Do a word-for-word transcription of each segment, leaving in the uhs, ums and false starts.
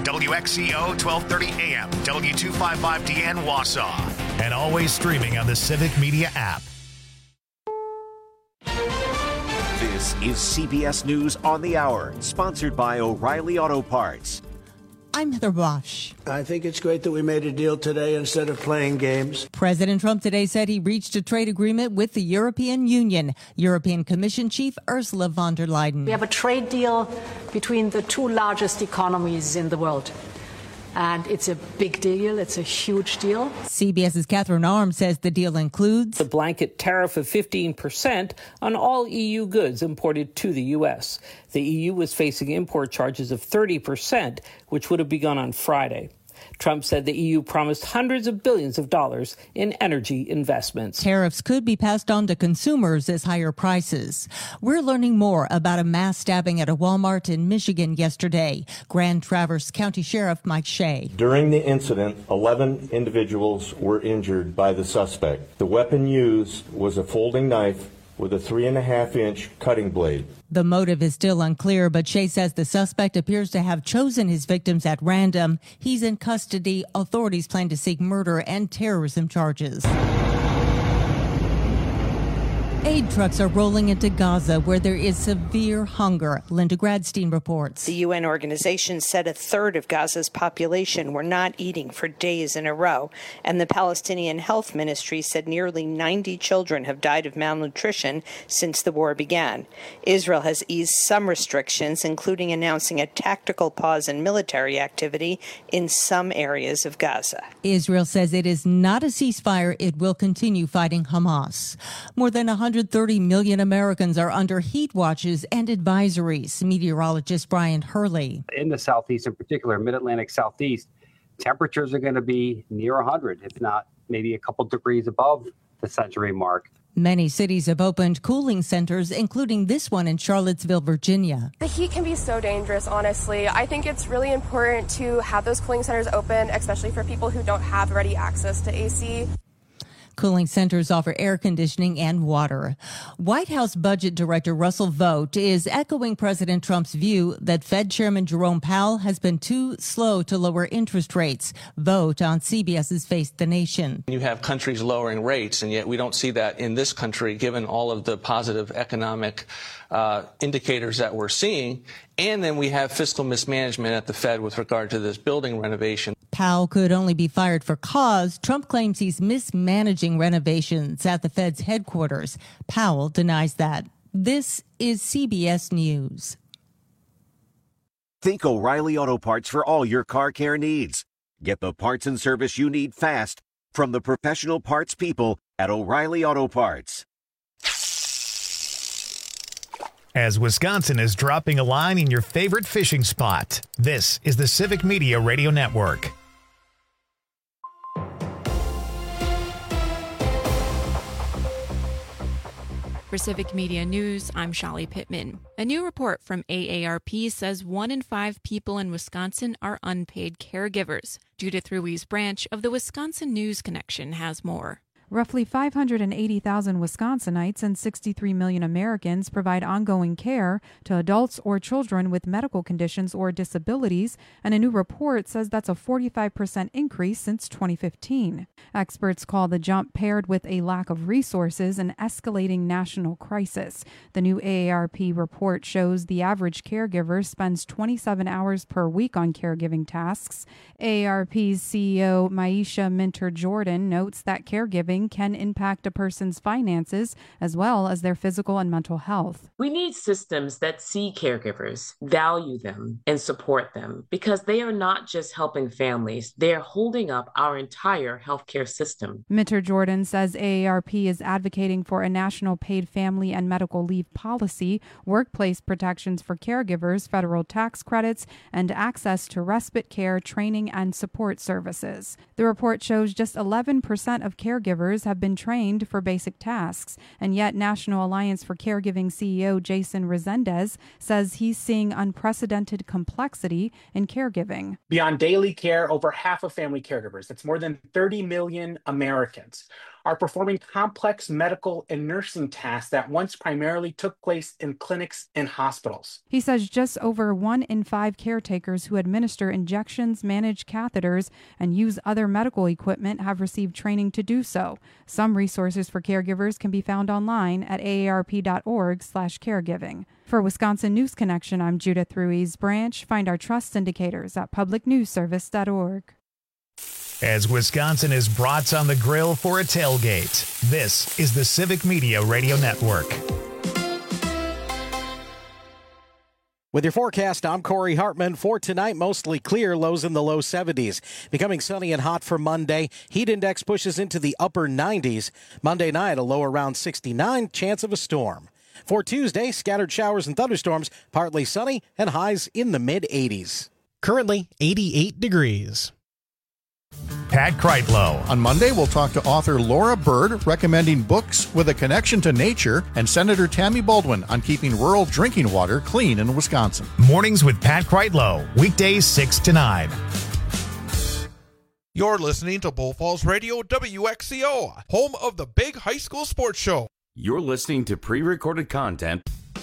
W X E O twelve thirty A M, W two fifty-five D N Wausau, and always streaming on the Civic Media app. This is C B S News on the Hour, sponsored by O'Reilly Auto Parts. I'm Heather Bosch. I think it's great that we made a deal today instead of playing games. President Trump today said he reached a trade agreement with the European Union. European Commission Chief Ursula von der Leyen. We have a trade deal between the two largest economies in the world. And it's a big deal. It's a huge deal. CBS's Catherine Arms says the deal includes a blanket tariff of fifteen percent on all E U goods imported to the U S. The E U was facing import charges of thirty percent, which would have begun on Friday. Trump said the E U promised hundreds of billions of dollars in energy investments. Tariffs could be passed on to consumers as higher prices. We're learning more about a mass stabbing at a Walmart in Michigan yesterday. Grand Traverse County Sheriff Mike Shea. During the incident, eleven individuals were injured by the suspect. The weapon used was a folding knife with a three and a half inch cutting blade. The motive is still unclear, but Shea says the suspect appears to have chosen his victims at random. He's in custody. Authorities plan to seek murder and terrorism charges. Aid trucks are rolling into Gaza, where there is severe hunger. Linda Gradstein reports. The U N organization said a third of Gaza's population were not eating for days in a row, and the Palestinian Health Ministry said nearly ninety children have died of malnutrition since the war began. Israel has eased some restrictions, including announcing a tactical pause in military activity in some areas of Gaza. Israel says it is not a ceasefire. It will continue fighting Hamas. More than one hundred thirty million Americans are under heat watches and advisories. Meteorologist Brian Hurley. In the southeast, in particular, mid-Atlantic southeast, temperatures are going to be near one hundred, if not maybe a couple degrees above the century mark. Many cities have opened cooling centers, including this one in Charlottesville, Virginia. The heat can be so dangerous, honestly. I think it's really important to have those cooling centers open, especially for people who don't have ready access to A C. Cooling centers offer air conditioning and water. White House Budget Director Russell Vought is echoing President Trump's view that Fed Chairman Jerome Powell has been too slow to lower interest rates. Vought on CBS's Face the Nation. You have countries lowering rates, and yet we don't see that in this country, given all of the positive economic uh, indicators that we're seeing. And then we have fiscal mismanagement at the Fed with regard to this building renovation. Powell could only be fired for cause. Trump claims he's mismanaging renovations at the Fed's headquarters. Powell denies that. This is C B S News. Think O'Reilly Auto Parts for all your car care needs. Get the parts and service you need fast from the professional parts people at O'Reilly Auto Parts. As Wisconsin is dropping a line in your favorite fishing spot, this is the Civic Media Radio Network. For Civic Media News, I'm Shali Pittman. A new report from A A R P says one in five people in Wisconsin are unpaid caregivers. Judith Ruiz Branch of the Wisconsin News Connection has more. Roughly five hundred eighty thousand Wisconsinites and sixty-three million Americans provide ongoing care to adults or children with medical conditions or disabilities, and a new report says that's a forty-five percent increase since twenty fifteen. Experts call the jump, paired with a lack of resources, an escalating national crisis. The new A A R P report shows the average caregiver spends twenty-seven hours per week on caregiving tasks. A A R P's C E O Maisha Minter-Jordan notes that caregiving can impact a person's finances as well as their physical and mental health. We need systems that see caregivers, value them, and support them, because they are not just helping families, they are holding up our entire healthcare system. Minter-Jordan says A A R P is advocating for a national paid family and medical leave policy, workplace protections for caregivers, federal tax credits, and access to respite care, training, and support services. The report shows just eleven percent of caregivers have been trained for basic tasks, and yet National Alliance for Caregiving C E O Jason Resendez says he's seeing unprecedented complexity in caregiving. Beyond daily care, over half of family caregivers, that's more than thirty million Americans, are performing complex medical and nursing tasks that once primarily took place in clinics and hospitals. He says just over one in five caretakers who administer injections, manage catheters, and use other medical equipment have received training to do so. Some resources for caregivers can be found online at A A R P dot org slash caregiving. For Wisconsin News Connection, I'm Judith Ruiz Branch. Find our trust indicators at public news service dot org. As Wisconsin is brats on the grill for a tailgate, this is the Civic Media Radio Network. With your forecast, I'm Corey Hartman. For tonight, mostly clear, lows in the low seventies. Becoming sunny and hot for Monday. Heat index pushes into the upper nineties. Monday night, a low around sixty-nine, chance of a storm. For Tuesday, scattered showers and thunderstorms, partly sunny and highs in the mid eighties. Currently eighty-eight degrees. Pat Kreitlow. On Monday, we'll talk to author Laura Bird, recommending books with a connection to nature, and Senator Tammy Baldwin on keeping rural drinking water clean in Wisconsin. Mornings with Pat Kreitlow, weekdays six to nine. You're listening to Bull Falls Radio W X C O, home of the big high school sports show. You're listening to pre-recorded content.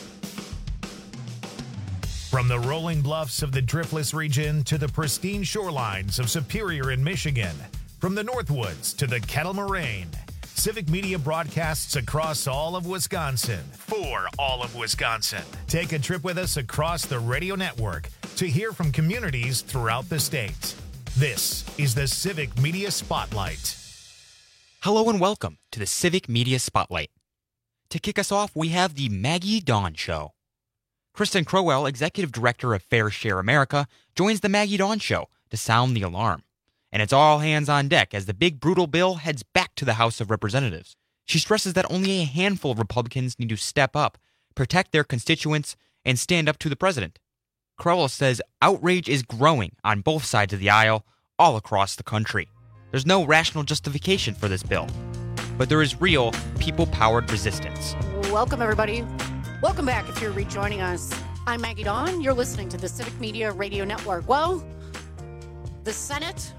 From the rolling bluffs of the Driftless region to the pristine shorelines of Superior in Michigan, from the Northwoods to the Kettle Moraine, Civic Media broadcasts across all of Wisconsin for all of Wisconsin. Take a trip with us across the radio network to hear from communities throughout the state. This is the Civic Media Spotlight. Hello and welcome to the Civic Media Spotlight. To kick us off, we have the Maggie Dawn Show. Kristen Crowell, Executive Director of Fair Share America, joins the Maggie Dawn Show to sound the alarm. And it's all hands on deck as the big brutal bill heads back to the House of Representatives. She stresses that only a handful of Republicans need to step up, protect their constituents, and stand up to the president. Crowell says outrage is growing on both sides of the aisle, all across the country. There's no rational justification for this bill, but there is real, people-powered resistance. Welcome, everybody. Welcome back if you're rejoining us. I'm Maggie Dawn. You're listening to the Civic Media Radio Network. Well, the Senate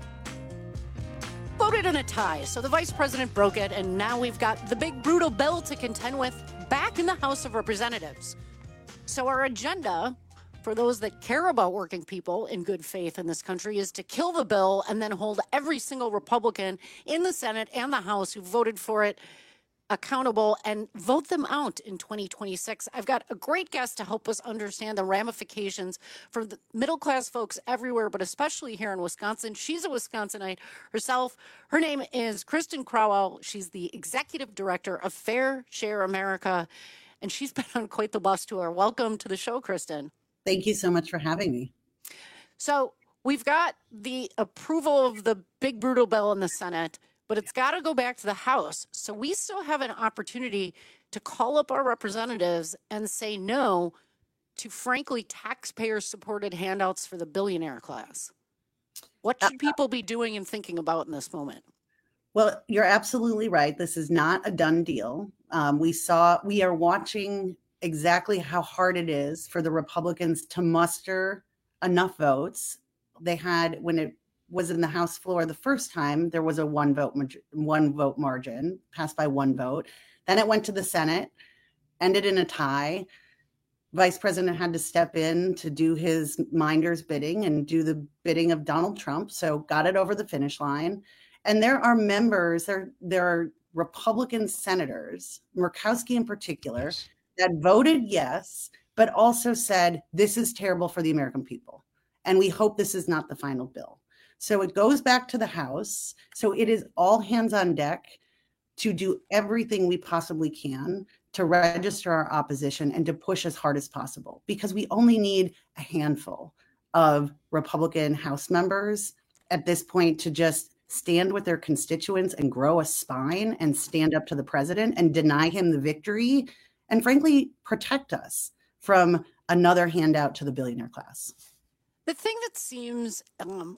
voted in a tie, so the vice president broke it, and now we've got the big brutal bill to contend with back in the House of Representatives. So our agenda, for those that care about working people in good faith in this country, is to kill the bill and then hold every single Republican in the Senate and the House who voted for it accountable and vote them out in twenty twenty-six. I've got a great guest to help us understand the ramifications for the middle-class folks everywhere, but especially here in Wisconsin. She's a Wisconsinite herself. Her name is Kristen Crowell. She's the Executive Director of Fair Share America, and she's been on quite the bus tour. Welcome to the show, Kristen. Thank you so much for having me. So we've got the approval of the big brutal bill in the Senate, but it's got to go back to the House. So we still have an opportunity to call up our representatives and say no to, frankly, taxpayer-supported handouts for the billionaire class. What should people be doing and thinking about in this moment? Well, you're absolutely right. This is not a done deal. Um, we saw, we are watching exactly how hard it is for the Republicans to muster enough votes. They had, when it was in the House floor the first time, there was a one vote one vote margin, passed by one vote. Then it went to the Senate, ended in a tie. Vice President had to step in to do his minder's bidding and do the bidding of Donald Trump, so got it over the finish line. And there are members, there, there are Republican senators, Murkowski in particular, yes, that voted yes, but also said, this is terrible for the American people. And we hope this is not the final bill. So it goes back to the House. So it is all hands on deck to do everything we possibly can to register our opposition and to push as hard as possible, because we only need a handful of Republican House members at this point to just stand with their constituents and grow a spine and stand up to the president and deny him the victory and, frankly, protect us from another handout to the billionaire class. The thing that seems um,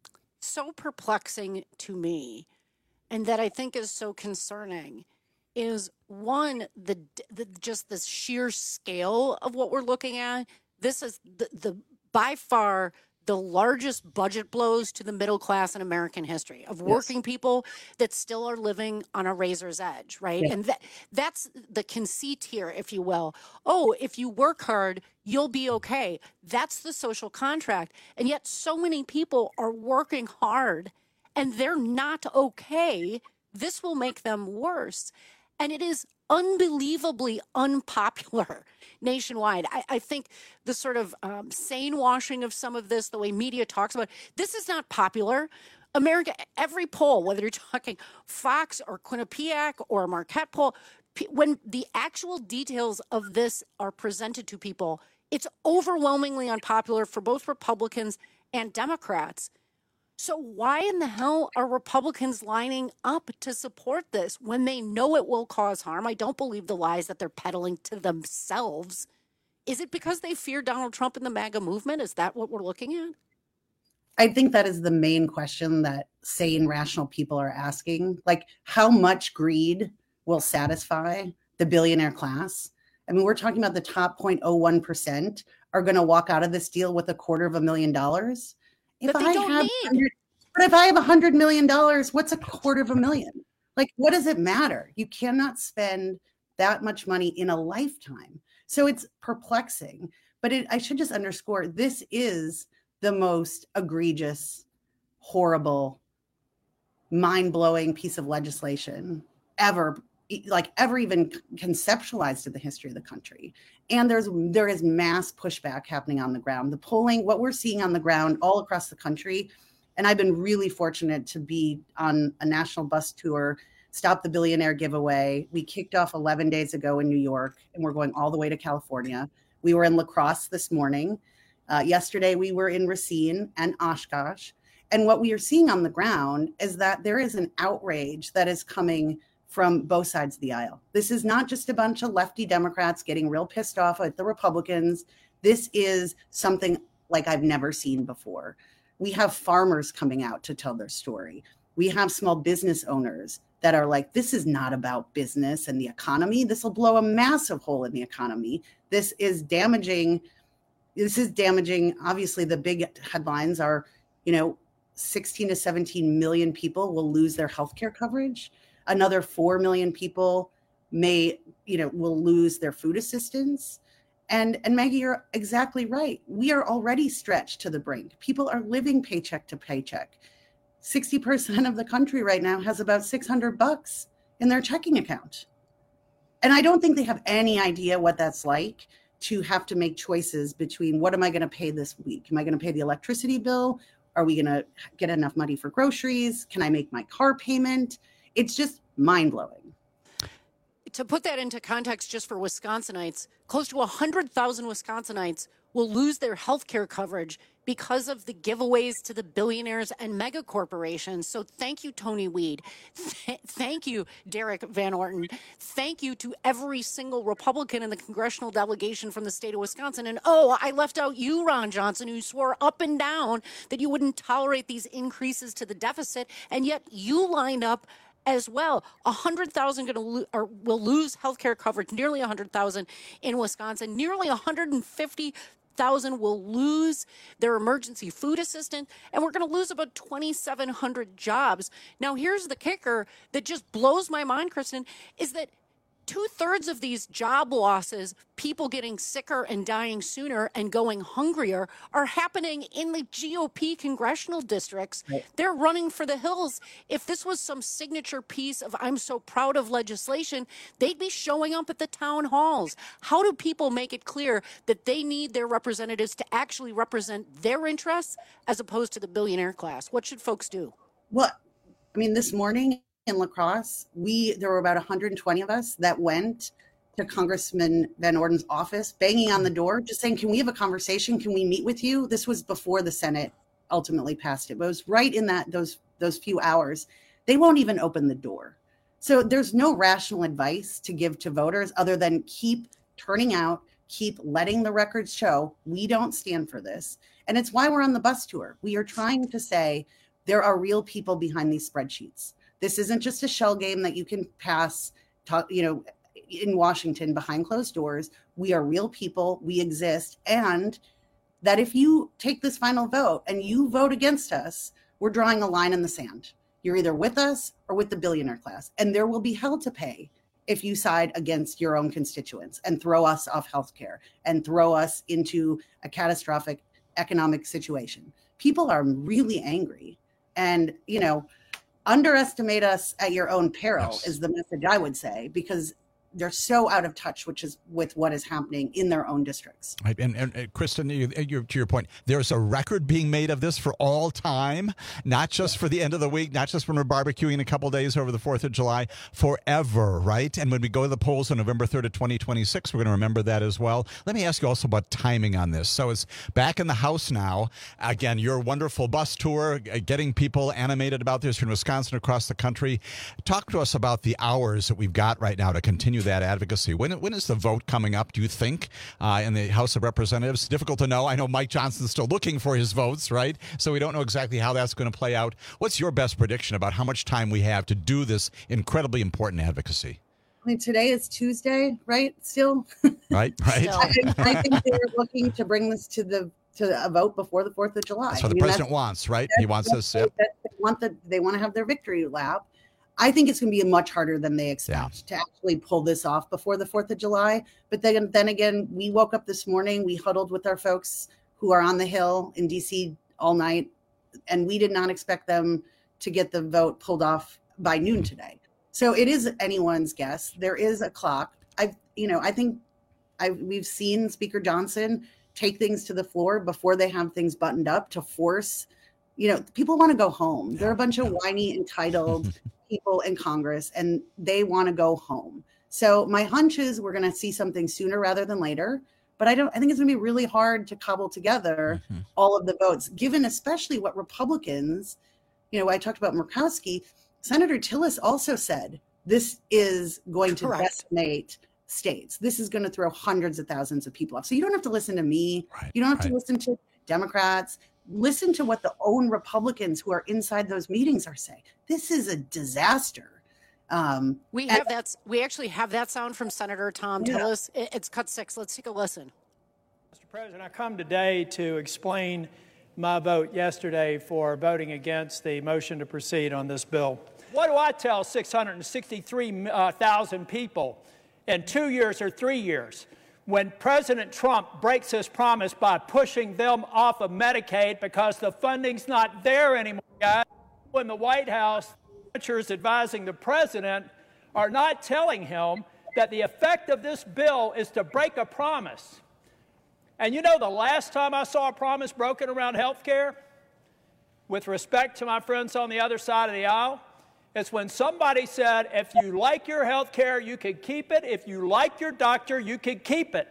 so perplexing to me, and that I think is so concerning, is one, the, the just the sheer scale of what we're looking at. This is the, the by far the largest budget blows to the middle class in American history of working yes. people that still are living on a razor's edge, right? Yeah. And that that's the conceit here, if you will. Oh, if you work hard, you'll be okay. That's the social contract. And yet so many people are working hard and they're not okay. This will make them worse. And it is unbelievably unpopular nationwide. I, I think the sort of um, sane washing of some of this, the way media talks about it, this is not popular. America, every poll, whether you're talking Fox or Quinnipiac or Marquette poll, when the actual details of this are presented to people, it's overwhelmingly unpopular for both Republicans and Democrats. So why in the hell are Republicans lining up to support this when they know it will cause harm? I don't believe the lies that they're peddling to themselves. Is it because they fear Donald Trump and the MAGA movement? Is that what we're looking at? I think that is the main question that sane, rational people are asking. Like, how much greed will satisfy the billionaire class? I mean, we're talking about the top zero point zero one percent are going to walk out of this deal with a quarter of a million dollars. If that they I don't have need. But if I have a hundred million dollars, what's a quarter of a million? Like, what does it matter? You cannot spend that much money in a lifetime. So it's perplexing. But it, I should just underscore, this is the most egregious, horrible, mind-blowing piece of legislation ever, like ever even conceptualized in the history of the country. And there's there is mass pushback happening on the ground. The polling, what we're seeing on the ground all across the country, and I've been really fortunate to be on a national bus tour, Stop the Billionaire giveaway. We kicked off eleven days ago in New York, and we're going all the way to California. We were in La Crosse this morning. Uh, yesterday, we were in Racine and Oshkosh. And what we are seeing on the ground is that there is an outrage that is coming from both sides of the aisle. This is not just a bunch of lefty Democrats getting real pissed off at the Republicans. This is something like I've never seen before. We have farmers coming out to tell their story. We have small business owners that are like, this is not about business and the economy. This will blow a massive hole in the economy. This is damaging. This is damaging. Obviously, the big headlines are, you know, sixteen to seventeen million people will lose their healthcare coverage. Another four million people may, you know, will lose their food assistance. And, and Maggie, you're exactly right. We are already stretched to the brink. People are living paycheck to paycheck. sixty percent of the country right now has about six hundred bucks in their checking account. And I don't think they have any idea what that's like to have to make choices between what am I going to pay this week? Am I going to pay the electricity bill? Are we going to get enough money for groceries? Can I make my car payment? It's just mind-blowing. To put that into context, just for Wisconsinites, close to one hundred thousand Wisconsinites will lose their health care coverage because of the giveaways to the billionaires and mega corporations. So thank you, Tony Weed. Th- thank you, Derek Van Orton. Thank you to every single Republican in the congressional delegation from the state of Wisconsin. And oh, I left out you, Ron Johnson, who swore up and down that you wouldn't tolerate these increases to the deficit. And yet you lined up as well. one hundred thousand going to lo- or will lose health care coverage, nearly one hundred thousand in Wisconsin. Nearly one hundred fifty thousand will lose their emergency food assistant, and we're going to lose about twenty-seven hundred jobs. Now, here's the kicker that just blows my mind, Kristen, is that two-thirds of these job losses, people getting sicker and dying sooner and going hungrier, are happening in the G O P congressional districts. Right. They're running for the hills. If this was some signature piece of I'm so proud of legislation, they'd be showing up at the town halls. How do people make it clear that they need their representatives to actually represent their interests as opposed to the billionaire class? What should folks do? Well, I mean, this morning in La Crosse, we there were about one hundred twenty of us that went to Congressman Van Orden's office, banging on the door, just saying, can we have a conversation? Can we meet with you? This was before the Senate ultimately passed it, but it was right in that those those few hours. They won't even open the door. So there's no rational advice to give to voters other than keep turning out, keep letting the records show we don't stand for this. And it's why we're on the bus tour. We are trying to say there are real people behind these spreadsheets. This isn't just a shell game that you can pass, talk, you know, in Washington behind closed doors. We are real people. We exist. And that if you take this final vote and you vote against us, we're drawing a line in the sand. You're either with us or with the billionaire class, and there will be hell to pay if you side against your own constituents and throw us off healthcare and throw us into a catastrophic economic situation. People are really angry, and, you know, underestimate us at your own peril yes. is the message I would say, because they're so out of touch, which is with what is happening in their own districts. Right. And, and, and Kristen, you, you, to your point, there's a record being made of this for all time, not just for the end of the week, not just when we're barbecuing in a couple days over the fourth of July, forever, right? And when we go to the polls on November third of twenty twenty-six, we're going to remember that as well. Let me ask you also about timing on this. So it's back in the House now. Again, your wonderful bus tour, getting people animated about this in Wisconsin, across the country. Talk to us about the hours that we've got right now to continue that advocacy. When when is the vote coming up, do you think, uh, in the House of Representatives? Difficult to know. I know Mike Johnson's still looking for his votes, right? So we don't know exactly how that's going to play out. What's your best prediction about how much time we have to do this incredibly important advocacy? I mean, today is Tuesday, right? Still? Right, right. I, I think they're looking to bring this to the to a vote before the fourth of July. That's what the I mean, president wants, right? He wants this. Yep. They want, the, they want to have their victory lap. I think it's going to be much harder than they expect yeah. to actually pull this off before the fourth of July. But then, then again, we woke up this morning, we huddled with our folks who are on the Hill in D C all night, and we did not expect them to get the vote pulled off by noon today. So it is anyone's guess. There is a clock. I, you know, I think I we've seen Speaker Johnson take things to the floor before they have things buttoned up to force, you know, people want to go home. They're a bunch of whiny, entitled people in Congress, and they want to go home. So my hunch is we're going to see something sooner rather than later. But I don't. I think it's going to be really hard to cobble together mm-hmm. all of the votes, given especially what Republicans, you know, I talked about Murkowski. Senator Tillis also said this is going to Correct. decimate states. This is going to throw hundreds of thousands of people off. So you don't have to listen to me. Right, you don't have right. to listen to Democrats. Listen to what the own Republicans who are inside those meetings are saying. This is a disaster. Um, we have and, that. We actually have that sound from Senator Tom yeah. Tillis. It's cut six. Let's take a listen. Mister President, I come today to explain my vote yesterday for voting against the motion to proceed on this bill. What do I tell six hundred sixty-three thousand people in two years or three years? When President Trump breaks his promise by pushing them off of Medicaid because the funding's not there anymore, guys. When the White House, senators advising the president are not telling him that the effect of this bill is to break a promise. And you know the last time I saw a promise broken around health care, with respect to my friends on the other side of the aisle, it's when somebody said, if you like your health care, you can keep it. If you like your doctor, you can keep it.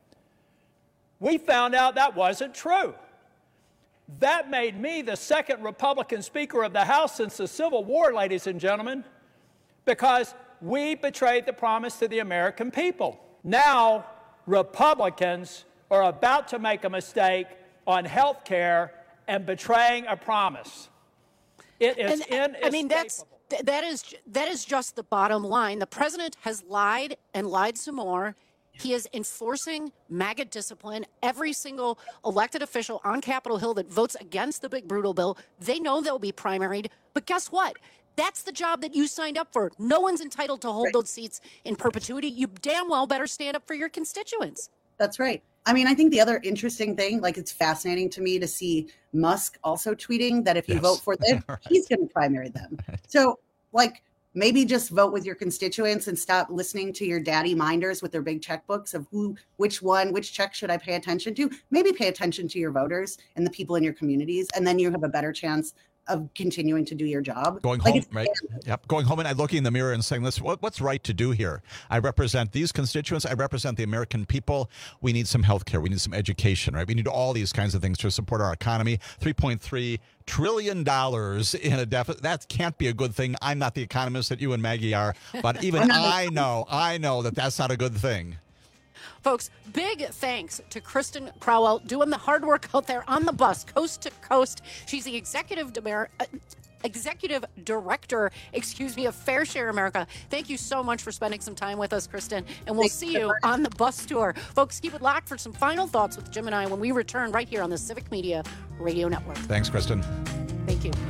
We found out that wasn't true. That made me the second Republican Speaker of the House since the Civil War, ladies and gentlemen, because we betrayed the promise to the American people. Now, Republicans are about to make a mistake on health care and betraying a promise. It is and, inescapable. I mean, that's that is that is just the bottom line. The president has lied and lied some more. He is enforcing MAGA discipline. Every single elected official on Capitol Hill that votes against the big brutal bill, they know they'll be primaried. But guess what? That's the job that you signed up for. No one's entitled to hold right. those seats in perpetuity. You damn well better stand up for your constituents. That's right. I mean, I think the other interesting thing, like it's fascinating to me to see Musk also tweeting that if you yes. vote for them, right. he's going to primary them. So, like, maybe just vote with your constituents and stop listening to your daddy minders with their big checkbooks of who, which one, which check should I pay attention to? Maybe pay attention to your voters and the people in your communities, and then you have a better chance of continuing to do your job. Going like home, right? Yep. Going home and looking in the mirror and saying, "Listen, what, what's right to do here? I represent these constituents. I represent the American people. We need some health care. We need some education, right? We need all these kinds of things to support our economy. three point three trillion dollars in a deficit. That can't be a good thing. I'm not the economist that you and Maggie are, but even I know, I know that that's not a good thing." Folks, big thanks to Kristen Crowell doing the hard work out there on the bus, coast to coast. She's the executive, uh, Executive Director, excuse me, of Fair Share America. Thank you so much for spending some time with us, Kristen, and we'll see you on the bus tour. Folks, keep it locked for some final thoughts with Jim and I when we return right here on the Civic Media Radio Network. Thanks, Kristen. Thank you.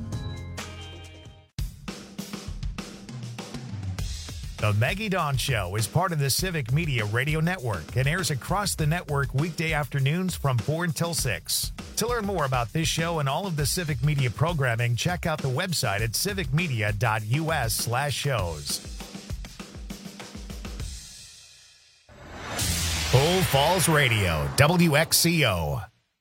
The Maggie Dawn Show is part of the Civic Media Radio Network and airs across the network weekday afternoons from four until six. To learn more about this show and all of the Civic Media programming, check out the website at civicmedia.us slash shows. Full Falls Radio, W X C O.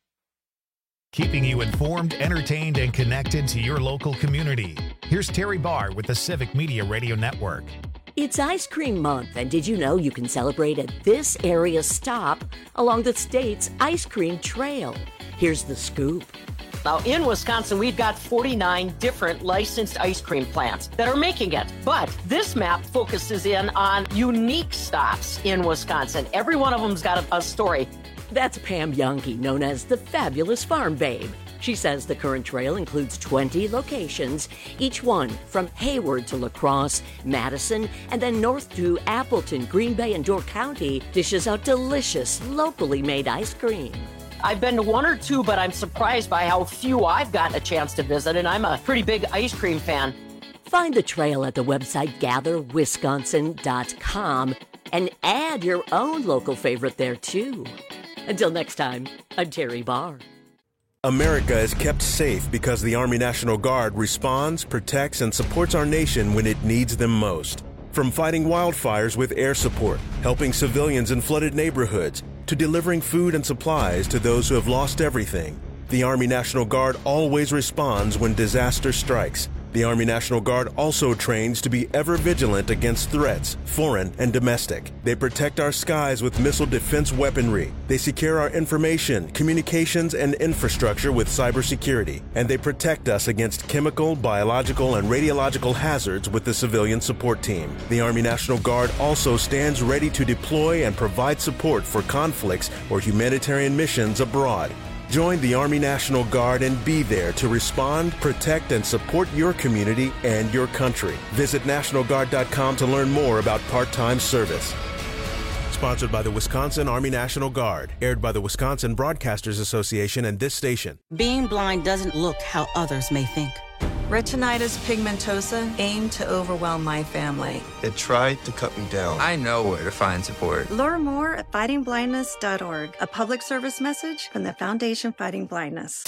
Keeping you informed, entertained, and connected to your local community. Here's Terry Barr with the Civic Media Radio Network. It's Ice Cream Month, and did you know you can celebrate at this area stop along the state's ice cream trail? Here's the scoop. Now, in Wisconsin, we've got forty-nine different licensed ice cream plants that are making it. But this map focuses in on unique stops in Wisconsin. Every one of them's got a, a story. That's Pam Youngke, known as the Fabulous Farm Babe. She says the current trail includes twenty locations, each one from Hayward to La Crosse, Madison, and then north to Appleton, Green Bay, and Door County dishes out delicious, locally made ice cream. I've been to one or two, but I'm surprised by how few I've gotten a chance to visit, and I'm a pretty big ice cream fan. Find the trail at the website gather wisconsin dot com and add your own local favorite there, too. Until next time, I'm Terry Barr. America is kept safe because the Army National Guard responds, protects, and supports our nation when it needs them most. From fighting wildfires with air support, helping civilians in flooded neighborhoods, to delivering food and supplies to those who have lost everything, the Army National Guard always responds when disaster strikes. The Army National Guard also trains to be ever vigilant against threats, foreign and domestic. They protect our skies with missile defense weaponry. They secure our information, communications, and infrastructure with cybersecurity. And they protect us against chemical, biological, and radiological hazards with the civilian support team. The Army National Guard also stands ready to deploy and provide support for conflicts or humanitarian missions abroad. Join the Army National Guard and be there to respond, protect, and support your community and your country. Visit National Guard dot com to learn more about part-time service. Sponsored by the Wisconsin Army National Guard. Aired by the Wisconsin Broadcasters Association and this station. Being blind doesn't look how others may think. Retinitis pigmentosa aimed to overwhelm my family. It tried to cut me down. I know where to find support. Learn more at fighting blindness dot org, a public service message from the Foundation Fighting Blindness.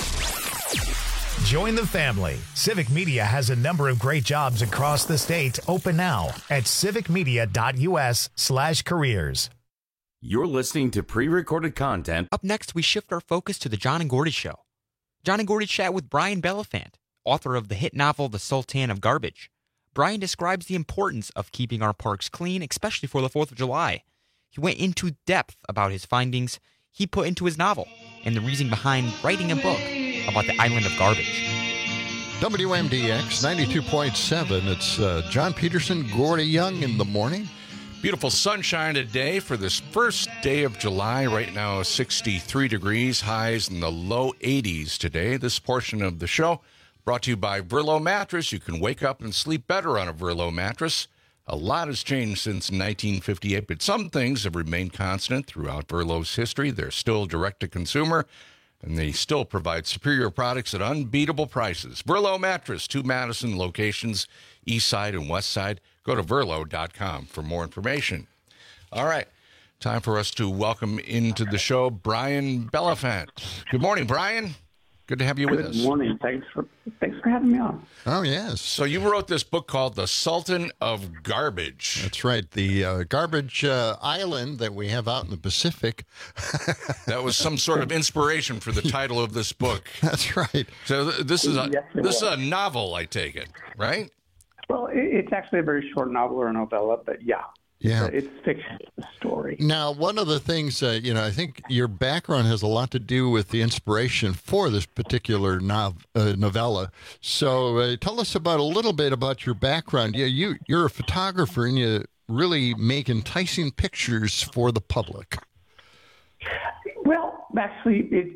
Join the family. Civic Media has a number of great jobs across the state open now at civicmedia.us slash careers. You're listening to pre-recorded content. Up next, we shift our focus to the John and Gordy Show. John and Gordy chat with Brian Beliphant, author of the hit novel The Sultan of Garbage. Brian describes the importance of keeping our parks clean, especially for the fourth of July. He went into depth about his findings he put into his novel and the reason behind writing a book about the island of garbage. W M D X ninety-two point seven. It's uh, John Peterson, Gordy Young in the morning. Beautiful sunshine today for this first day of July. Right now, sixty-three degrees, highs in the low eighties today. This portion of the show brought to you by Verlo Mattress. You can wake up and sleep better on a Verlo mattress. A lot has changed since nineteen fifty-eight, but some things have remained constant throughout Verlo's history. They're still direct-to-consumer, and they still provide superior products at unbeatable prices. Verlo Mattress, two Madison locations, east side and west side. Go to verlo dot com for more information. All right, time for us to welcome into the show Brian Beliphant. Good morning, Brian. Good to have you with us. Good morning. Thanks for thanks for having me on. Oh, yes. So you wrote this book called The Sultan of Garbage. That's right. The uh, garbage uh, island that we have out in the Pacific. That was some sort of inspiration for the title of this book. That's right. So th- this is a Yes, it this is was. a novel, I take it, right? Well, it, it's actually a very short novel or a novella, but yeah. Yeah. It's fiction, it's a story. Now, one of the things, uh, you know, I think your background has a lot to do with the inspiration for this particular nov- uh, novella. So uh, tell us about a little bit about your background. Yeah, you, you're a photographer and you really make enticing pictures for the public. Well, actually, it, it's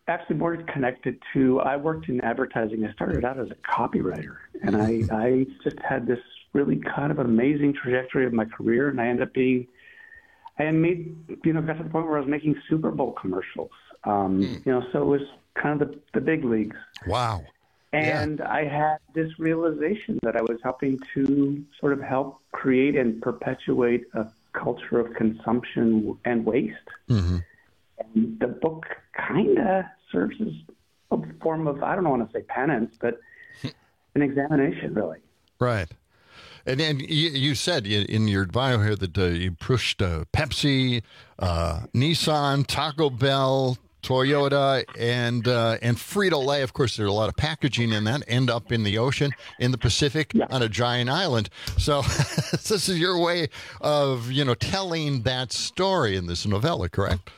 actually more connected to, I worked in advertising. I started out as a copywriter, and I, I just had this really kind of amazing trajectory of my career, and I ended up being, I made, you know, got to the point where I was making Super Bowl commercials, um, mm. you know, so it was kind of the, the big leagues. Wow. And yeah. I had this realization that I was helping to sort of help create and perpetuate a culture of consumption and waste. Mm-hmm. And the book kind of serves as a form of, I don't want to say penance, but an examination, really. Right. And, and you, you said in your bio here that uh, you pushed uh, Pepsi, uh, Nissan, Taco Bell, Toyota, and uh, and Frito-Lay. Of course, there's a lot of packaging in that, end up in the ocean, in the Pacific, yeah. on a giant island. So this is your way of, you know, telling that story in this novella, correct?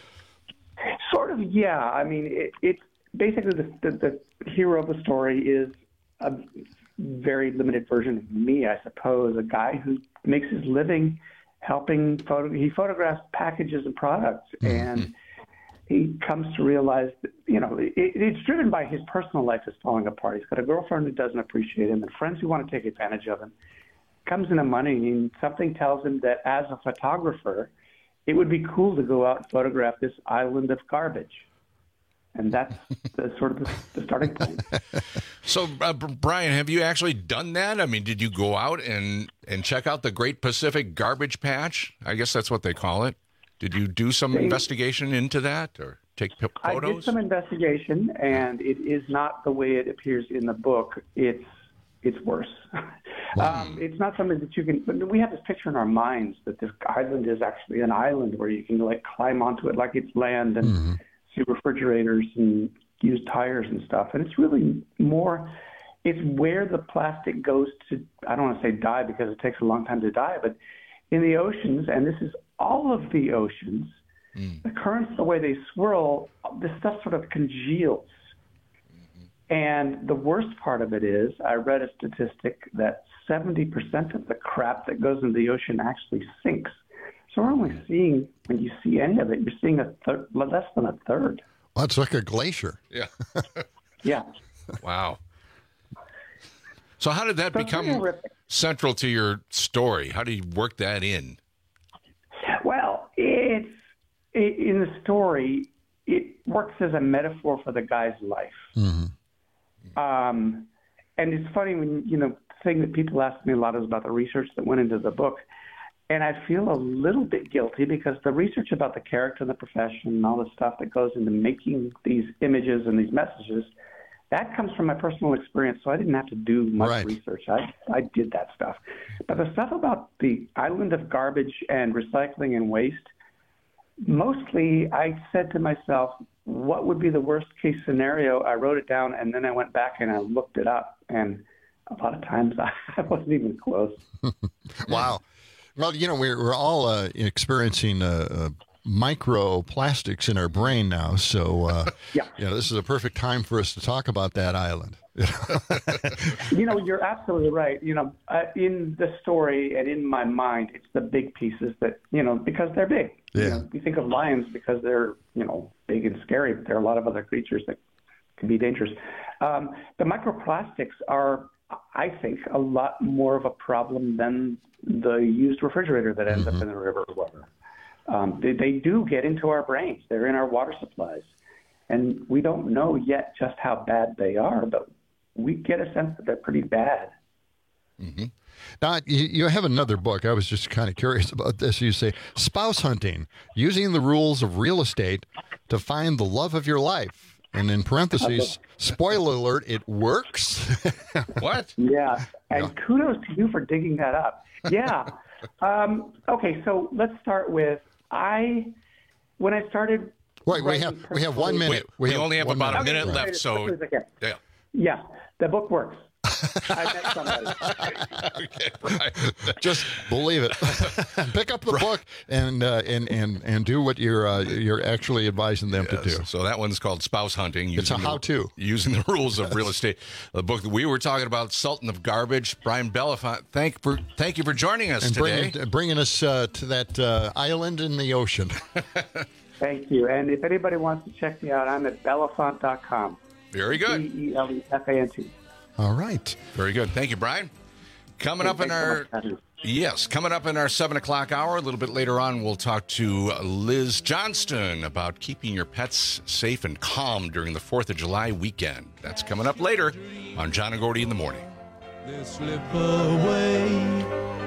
Sort of, yeah. I mean, it, it's basically the, the, the hero of the story is a very limited version of me, I suppose, a guy who makes his living helping photo. He photographs packages and products, mm-hmm. and he comes to realize that, you know, it, it's driven by his personal life is falling apart. He's got a girlfriend who doesn't appreciate him and friends who want to take advantage of him. Comes into money, and something tells him that as a photographer, it would be cool to go out and photograph this island of garbage. And that's the, sort of the, the starting point. So, uh, Brian, have you actually done that? I mean, did you go out and, and check out the Great Pacific Garbage Patch? I guess that's what they call it. Did you do some they, investigation into that or take photos? I did some investigation, and it is not the way it appears in the book. It's it's worse. Wow. Um, it's not something that you can. But we have this picture in our minds that this island is actually an island where you can like climb onto it like it's land and mm-hmm. see refrigerators and use tires and stuff. And it's really more. It's where the plastic goes to. I don't want to say die because it takes a long time to die, but in the oceans, and this is all of the oceans, mm. the currents, the way they swirl, this stuff sort of congeals. Mm-hmm. And the worst part of it is, I read a statistic that seventy percent of the crap that goes into the ocean actually sinks. So we're only seeing, when you see any of it, you're seeing a third, less than a third. Well, it's like a glacier. Yeah. Yeah. Wow. So how did that so become central to your story? How do you work that in? Well, it's it, in the story, it works as a metaphor for the guy's life. Mm-hmm. Um, and it's funny when, you know, the thing that people ask me a lot is about the research that went into the book. And I feel a little bit guilty because the research about the character and the profession and all the stuff that goes into making these images and these messages, that comes from my personal experience, so I didn't have to do much right. research. I, I did that stuff. But the stuff about the island of garbage and recycling and waste, mostly I said to myself, what would be the worst-case scenario? I wrote it down, and then I went back and I looked it up. And a lot of times I wasn't even close. Wow. Well, you know, we're, we're all uh, experiencing uh, uh, microplastics in our brain now. So, uh, yeah. you know, this is a perfect time for us to talk about that island. You know, you're absolutely right. You know, uh, in the story and in my mind, it's the big pieces that, you know, because they're big. Yeah. You know, we think of lions because they're, you know, big and scary, but there are a lot of other creatures that can be dangerous. Um, the microplastics are, I think, a lot more of a problem than the used refrigerator that ends mm-hmm. up in the river or whatever. Um, they, they do get into our brains. They're in our water supplies. And we don't know yet just how bad they are, but we get a sense that they're pretty bad. Mm-hmm. Now, you, you have another book. I was just kind of curious about this. You say, Spouse Hunting, Using the Rules of Real Estate to Find the Love of Your Life. And in parentheses, spoiler alert, it works? What? Yeah, and yeah. kudos to you for digging that up. Yeah. um, okay, so let's start with, I, when I started... Wait, we have we have one minute. We, we have only have about minute. a minute okay, left, so... Yeah. Yeah, the book works. I met somebody. Okay, right. Just believe it. Pick up the right. book and uh, and and and do what you're uh, you're actually advising them yes. to do. So that one's called Spouse Hunting. It's a how-to. The, using the rules of real estate. The book that we were talking about, Sultan of Garbage. Brian Belafonte, thank for thank you for joining us and today. Bringing, bringing us uh, to that uh, island in the ocean. Thank you. And if anybody wants to check me out, I'm at belafont dot com. Very good. B E L E F A N T. All right. Very good. Thank you, Brian. Coming Hey, up in thanks so our much, Patrick. yes, coming up in our seven o'clock hour. A little bit later on, we'll talk to Liz Johnston about keeping your pets safe and calm during the Fourth of July weekend. That's coming up later on John and Gordy in the Morning. They slip away,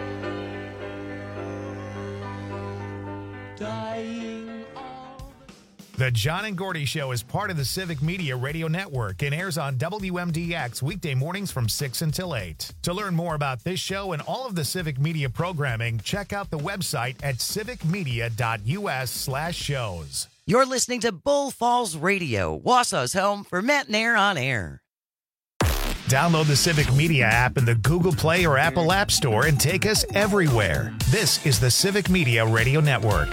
dying. The John and Gordy Show is part of the Civic Media Radio Network and airs on W M D X weekday mornings from six until eight. To learn more about this show and all of the Civic Media programming, check out the website at civicmedia.us slash shows. You're listening to Bull Falls Radio, Wausau's home for Matt and Air on Air. Download the Civic Media app in the Google Play or Apple App Store and take us everywhere. This is the Civic Media Radio Network.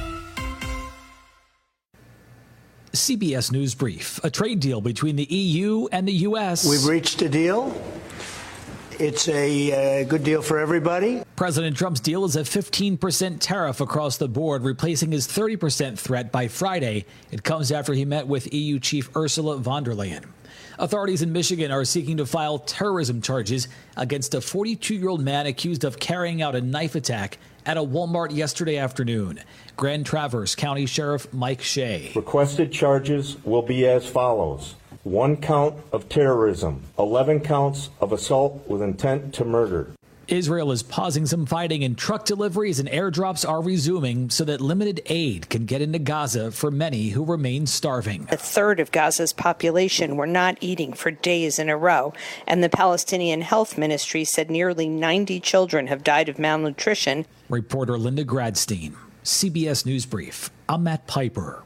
C B S News Brief. A trade deal between the E U and the U S. We've reached a deal. It's a uh, good deal for everybody. President Trump's deal is a fifteen percent tariff across the board, replacing his thirty percent threat by Friday. It comes after he met with E U Chief Ursula von der Leyen. Authorities in Michigan are seeking to file terrorism charges against a forty-two-year-old man accused of carrying out a knife attack at a Walmart yesterday afternoon. Grand Traverse County Sheriff Mike Shea. Requested charges will be as follows. One count of terrorism, eleven counts of assault with intent to murder. Israel is pausing some fighting and truck deliveries and airdrops are resuming so that limited aid can get into Gaza for many who remain starving. A third of Gaza's population were not eating for days in a row, and the Palestinian Health Ministry said nearly ninety children have died of malnutrition. Reporter Linda Gradstein, C B S News Brief. I'm Matt Piper.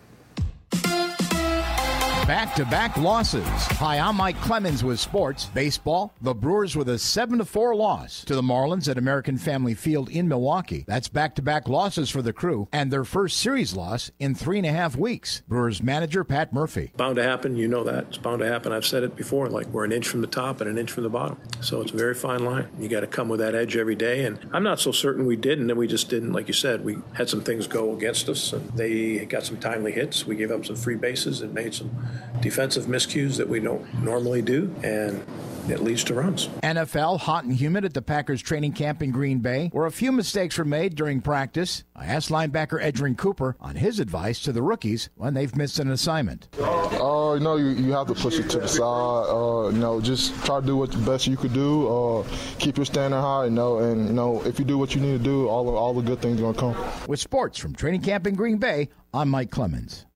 Back-to-back losses. Hi, I'm Mike Clemens with sports. Baseball, the Brewers with a seven to four loss to the Marlins at American Family Field in Milwaukee. That's back-to-back losses for the Crew and their first series loss in three and a half weeks. Brewers manager Pat Murphy. Bound to happen. You know that. It's bound to happen. I've said it before, like we're an inch from the top and an inch from the bottom. So it's a very fine line. You got to come with that edge every day, and I'm not so certain we didn't, and we just didn't. Like you said, we had some things go against us, and they got some timely hits. We gave up some free bases and made some defensive miscues that we don't normally do, and it leads to runs. N F L, hot and humid at the Packers training camp in Green Bay, where a few mistakes were made during practice. I asked linebacker Edgerrin Cooper on his advice to the rookies when they've missed an assignment. Uh, you know, you, you have to push it to the side. Uh, you know, just try to do what the best you could do. Uh, keep your standard high, you know, and, you know, if you do what you need to do, all, all the good things are going to come. With sports from training camp in Green Bay, I'm Mike Clemens.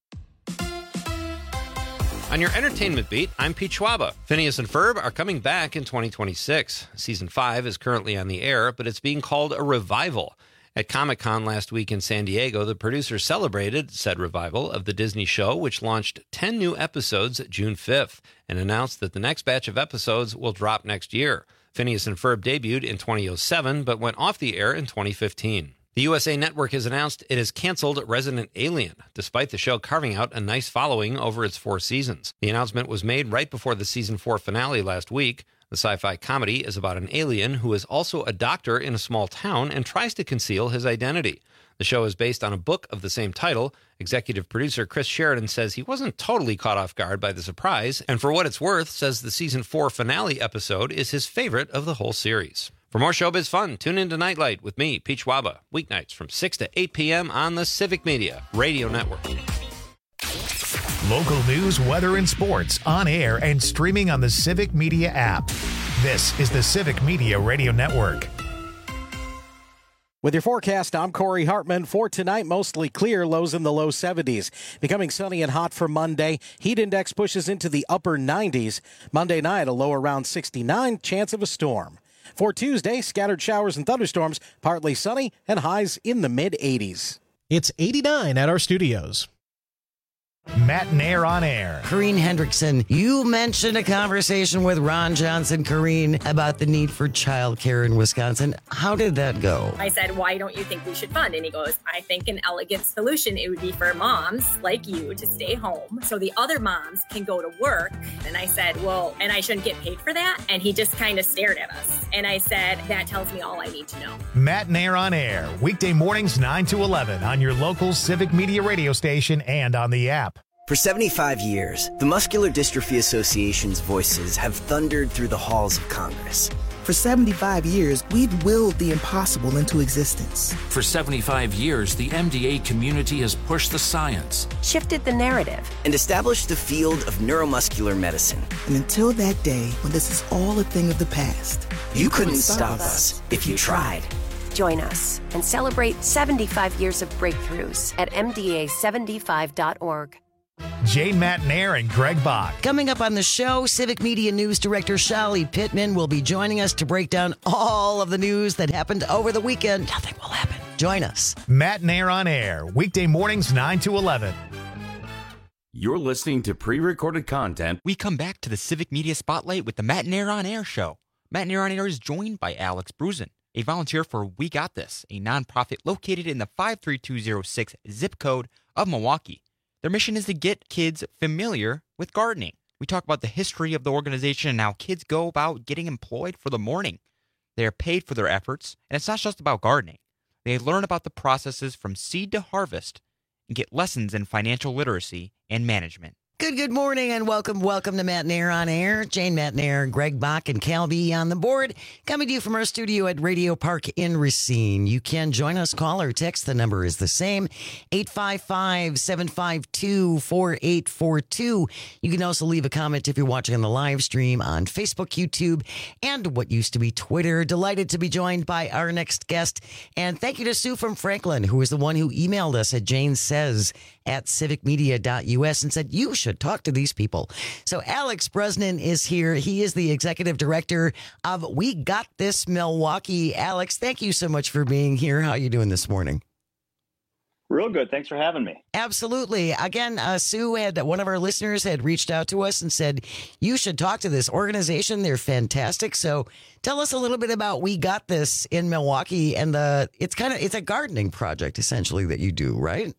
On your entertainment beat, I'm Pete Schwaba. Phineas and Ferb are coming back in twenty twenty-six. Season five is currently on the air, but it's being called a revival. At Comic-Con last week in San Diego, the producers celebrated said revival of the Disney show, which launched ten new episodes June fifth, and announced that the next batch of episodes will drop next year. Phineas and Ferb debuted in two thousand seven, but went off the air in twenty fifteen. The U S A Network has announced it has canceled Resident Alien, despite the show carving out a nice following over its four seasons. The announcement was made right before the season four finale last week. The sci-fi comedy is about an alien who is also a doctor in a small town and tries to conceal his identity. The show is based on a book of the same title. Executive producer Chris Sheridan says he wasn't totally caught off guard by the surprise, and for what it's worth, says the season four finale episode is his favorite of the whole series. For more showbiz fun, tune in to Nightlight with me, Pete Schwaba, weeknights from six to eight p.m. on the Civic Media Radio Network. Local news, weather, and sports on air and streaming on the Civic Media app. This is the Civic Media Radio Network. With your forecast, I'm Corey Hartman. For tonight, mostly clear, lows in the low seventies. Becoming sunny and hot for Monday. Heat index pushes into the upper nineties. Monday night, a low around sixty-nine, chance of a storm. For Tuesday, scattered showers and thunderstorms, partly sunny, and highs in the mid-eighties. It's eighty-nine at our studios. Matt and Air on Air. Corrine Hendrickson, you mentioned a conversation with Ron Johnson, Corrine, about the need for childcare in Wisconsin. How did that go? I said, why don't you think we should fund? And he goes, I think an elegant solution, it would be for moms like you to stay home so the other moms can go to work. And I said, well, and I shouldn't get paid for that? And he just kind of stared at us. And I said, that tells me all I need to know. Matt Nair on Air, weekday mornings nine to eleven on your local Civic Media radio station and on the app. For seventy-five years, the Muscular Dystrophy Association's voices have thundered through the halls of Congress. For seventy-five years, we've willed the impossible into existence. For seventy-five years, the M D A community has pushed the science, shifted the narrative, and established the field of neuromuscular medicine. And until that day, when this is all a thing of the past, you, you couldn't, couldn't stop us if you tried. Join us and celebrate seventy-five years of breakthroughs at M D A seventy-five dot org. Jane Matt Nair and Greg Bach. Coming up on the show, Civic Media News Director Shali Pittman will be joining us to break down all of the news that happened over the weekend. Nothing will happen. Join us. Matt Nair on Air, weekday mornings nine to eleven. You're listening to pre-recorded content. We come back to the Civic Media Spotlight with the Matt Nair on Air show. Matt Nair on Air is joined by Alex Brusen, a volunteer for We Got This, a nonprofit located in the five three two zero six zip code of Milwaukee. Their mission is to get kids familiar with gardening. We talk about the history of the organization and how kids go about getting employed for the morning. They are paid for their efforts, and it's not just about gardening. They learn about the processes from seed to harvest and get lessons in financial literacy and management. Good, good morning, and welcome, welcome to Matt Nair on Air. Jane Matt Nair, Greg Bach, and Cal B on the board. Coming to you from our studio at Radio Park in Racine. You can join us, call or text. The number is the same, eight five five, seven five two, four eight four two. You can also leave a comment if you're watching on the live stream on Facebook, YouTube, and what used to be Twitter. Delighted to be joined by our next guest. And thank you to Sue from Franklin, who is the one who emailed us at Jane Says at civic media dot U S and said, you should talk to these people. So Alex Brosnan is here. He is the executive director of We Got This Milwaukee. Alex, thank you so much for being here. How are you doing this morning? Real good. Thanks for having me. Absolutely. Again, uh, Sue had one of our listeners had reached out to us and said, you should talk to this organization. They're fantastic. So tell us a little bit about We Got This in Milwaukee. And the it's kind of it's a gardening project, essentially, that you do, right?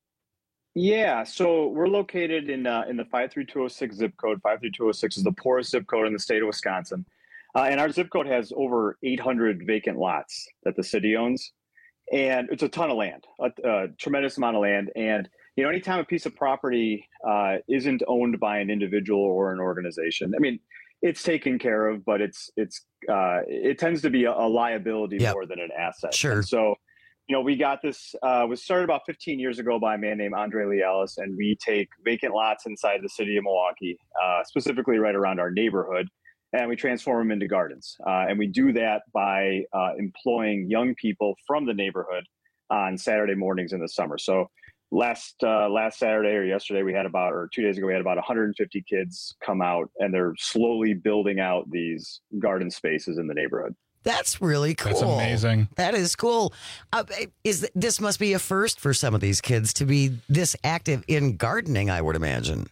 Yeah, so we're located in uh, in the five three two zero six zip code. five three two zero six is the poorest zip code in the state of Wisconsin. Uh, and our zip code has over eight hundred vacant lots that the city owns. And it's a ton of land, a, a tremendous amount of land. And, you know, anytime a piece of property uh, isn't owned by an individual or an organization, I mean, it's taken care of, but it's it's uh, it tends to be a, a liability yep. more than an asset. Sure. And so, you know, we got this, uh, was started about fifteen years ago by a man named Andre Lee Ellis, and we take vacant lots inside the city of Milwaukee, uh, specifically right around our neighborhood, and we transform them into gardens. Uh, and we do that by uh, employing young people from the neighborhood on Saturday mornings in the summer. So last uh, last Saturday or yesterday, we had about, or two days ago, we had about one hundred fifty kids come out, and they're slowly building out these garden spaces in the neighborhood. That's really cool. That's amazing. That is cool. Uh, is this must be a first for some of these kids to be this active in gardening, I would imagine.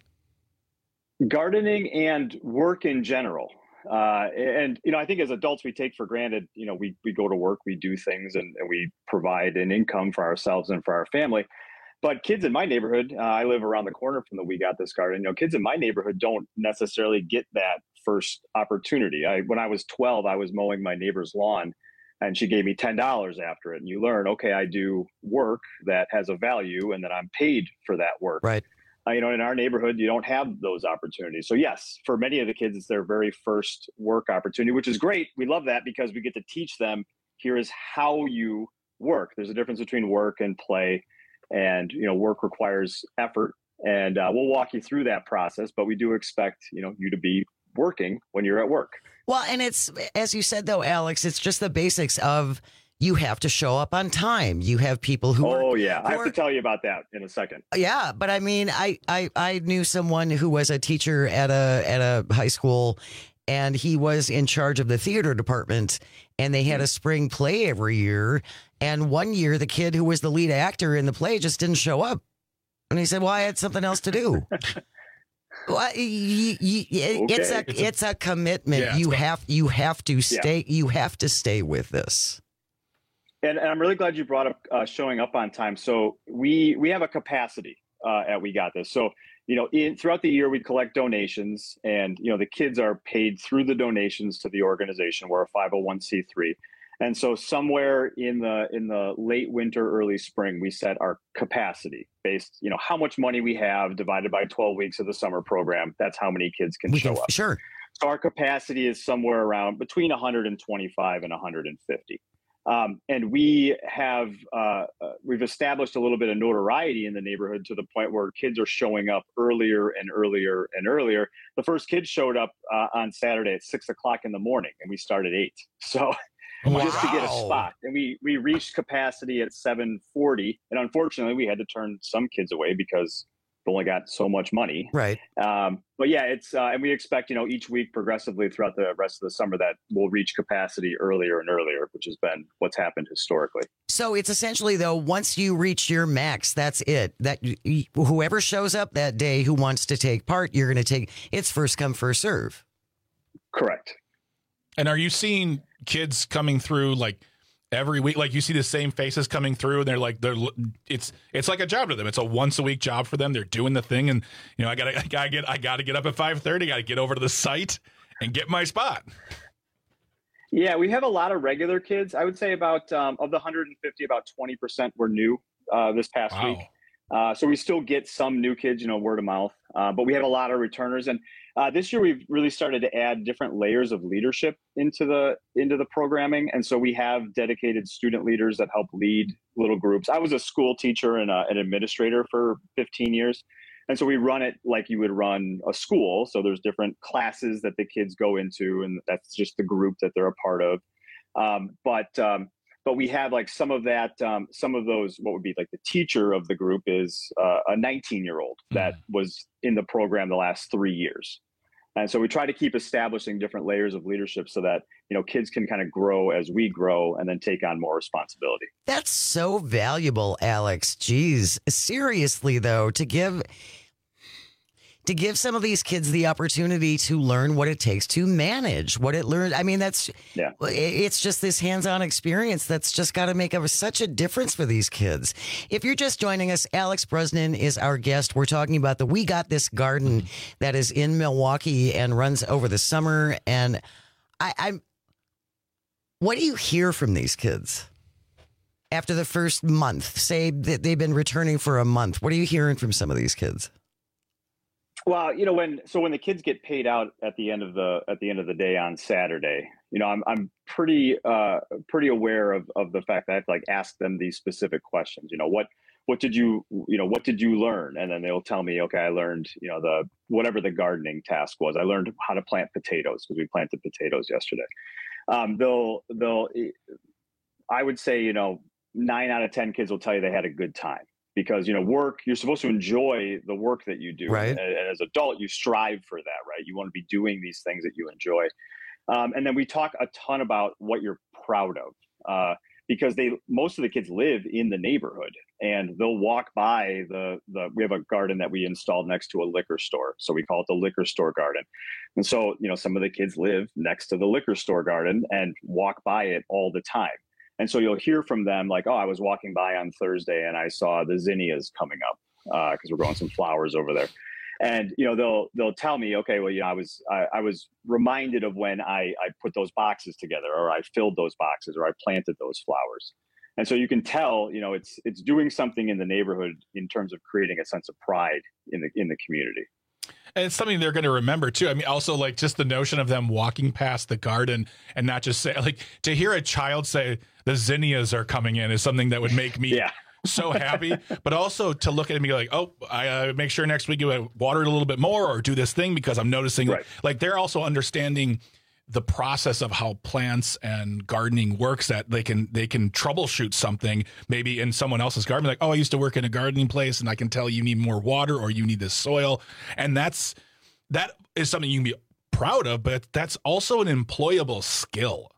Gardening and work in general. Uh, and, you know, I think as adults, we take for granted, you know, we, we go to work, we do things, and, and we provide an income for ourselves and for our family. But kids in my neighborhood, uh, I live around the corner from the We Got This Garden. You know, kids in my neighborhood don't necessarily get that first opportunity. I, when I was twelve, I was mowing my neighbor's lawn, and she gave me ten dollars after it. And you learn, okay, I do work that has a value, and then I'm paid for that work. Right. Uh, you know, in our neighborhood, you don't have those opportunities. So yes, for many of the kids, it's their very first work opportunity, which is great. We love that because we get to teach them, here is how you work. There's a difference between work and play. And, you know, work requires effort, and uh, we'll walk you through that process, but we do expect, you know, you to be working when you're at work. Well, and it's, as you said, though, Alex, it's just the basics of you have to show up on time. You have people who Oh, are, yeah. I have are, to tell you about that in a second. Yeah. But I mean, I, I, I knew someone who was a teacher at a at a high school, and he was in charge of the theater department, and they had a spring play every year. And one year, the kid who was the lead actor in the play just didn't show up. And he said, well, I had something else to do. Well, you, you, okay. It's a it's a, it's a commitment. Yeah, you have you have to stay. Yeah. You have to stay with this. And, and I'm really glad you brought up uh, showing up on time. So we we have a capacity uh, at We Got This. So you know, in throughout the year, we collect donations, and, you know, the kids are paid through the donations to the organization. We're a five oh one c three. And so somewhere in the in the late winter, early spring, we set our capacity based, you know, how much money we have divided by twelve weeks of the summer program. That's how many kids can we show can, up. Sure. So our capacity is somewhere around between one hundred twenty-five and one hundred fifty. Um, and we have, uh, uh, we've established a little bit of notoriety in the neighborhood to the point where kids are showing up earlier and earlier and earlier. The first kid showed up uh, on Saturday at six o'clock in the morning, and we started eight. So wow. just to get a spot, and we, we reached capacity at seven forty. And unfortunately we had to turn some kids away because they only got so much money. Right. Um, but yeah, it's, uh, and we expect, you know, each week progressively throughout the rest of the summer that we'll reach capacity earlier and earlier, which has been what's happened historically. So it's essentially, though, once you reach your max, that's it. That you, whoever shows up that day who wants to take part, you're going to take, it's first come, first serve. Correct. And are you seeing kids coming through like every week? Like you see the same faces coming through, and they're like, they're it's it's like a job to them. It's a once a week job for them. They're doing the thing, and you know, I gotta I gotta get I gotta get up at five thirty. Got to get over to the site and get my spot. Yeah, we have a lot of regular kids. I would say about um, of the one hundred fifty, about twenty percent were new uh, this past Wow. week. Uh, so we still get some new kids, you know, word of mouth, uh, but we have a lot of returners. And uh, this year we've really started to add different layers of leadership into the into the programming. And so we have dedicated student leaders that help lead little groups. I was a school teacher and a, an administrator for fifteen years. And so we run it like you would run a school. So there's different classes that the kids go into, and that's just the group that they're a part of. Um, but um, but we have like some of that, um, some of those, what would be like the teacher of the group is uh, a nineteen year old that was in the program the last three years. And so we try to keep establishing different layers of leadership so that, you know, kids can kind of grow as we grow and then take on more responsibility. That's so valuable, Alex. Geez, seriously, though, to give to give some of these kids the opportunity to learn what it takes to manage what it learned. I mean, that's yeah. It's just this hands-on experience that's just got to make a, such a difference for these kids. If you're just joining us, Alex Brosnan is our guest. We're talking about the We Got This Garden that is in Milwaukee and runs over the summer. And I, I'm, what do you hear from these kids after the first month? Say that they've been returning for a month. What are you hearing from some of these kids? Well, you know, when so when the kids get paid out at the end of the at the end of the day on Saturday, you know, I'm I'm pretty uh, pretty aware of of the fact that I have to like ask them these specific questions. You know, what what did you you know what did you learn? And then they'll tell me, okay, I learned, you know, the whatever the gardening task was. I learned how to plant potatoes because we planted potatoes yesterday. Um, they'll they'll I would say, you know, nine out of ten kids will tell you they had a good time. Because, you know, work, you're supposed to enjoy the work that you do. Right. And, and as an adult, you strive for that, right? You want to be doing these things that you enjoy. Um, and then we talk a ton about what you're proud of. Uh, because they most of the kids live in the neighborhood, and they'll walk by the, the we have a garden that we installed next to a liquor store. So we call it the liquor store garden. And so, you know, some of the kids live next to the liquor store garden and walk by it all the time. And so you'll hear from them like, oh, I was walking by on Thursday and I saw the zinnias coming up because uh, we're growing some flowers over there. And, you know, they'll they'll tell me, okay, well, you know, I was I, I was reminded of when I, I put those boxes together, or I filled those boxes, or I planted those flowers. And so you can tell, you know, it's it's doing something in the neighborhood in terms of creating a sense of pride in the in the community. And it's something they're going to remember too. I mean, also like just the notion of them walking past the garden and not just say, like, to hear a child say the zinnias are coming in is something that would make me yeah. so happy. But also to look at it and be like, oh, I uh, make sure next week you water it a little bit more or do this thing because I'm noticing right. like they're also understanding the process of how plants and gardening works, that they can they can troubleshoot something maybe in someone else's garden, like, oh, I used to work in a gardening place and I can tell you need more water or you need this soil. And that's that is something you can be proud of, but that's also an employable skill.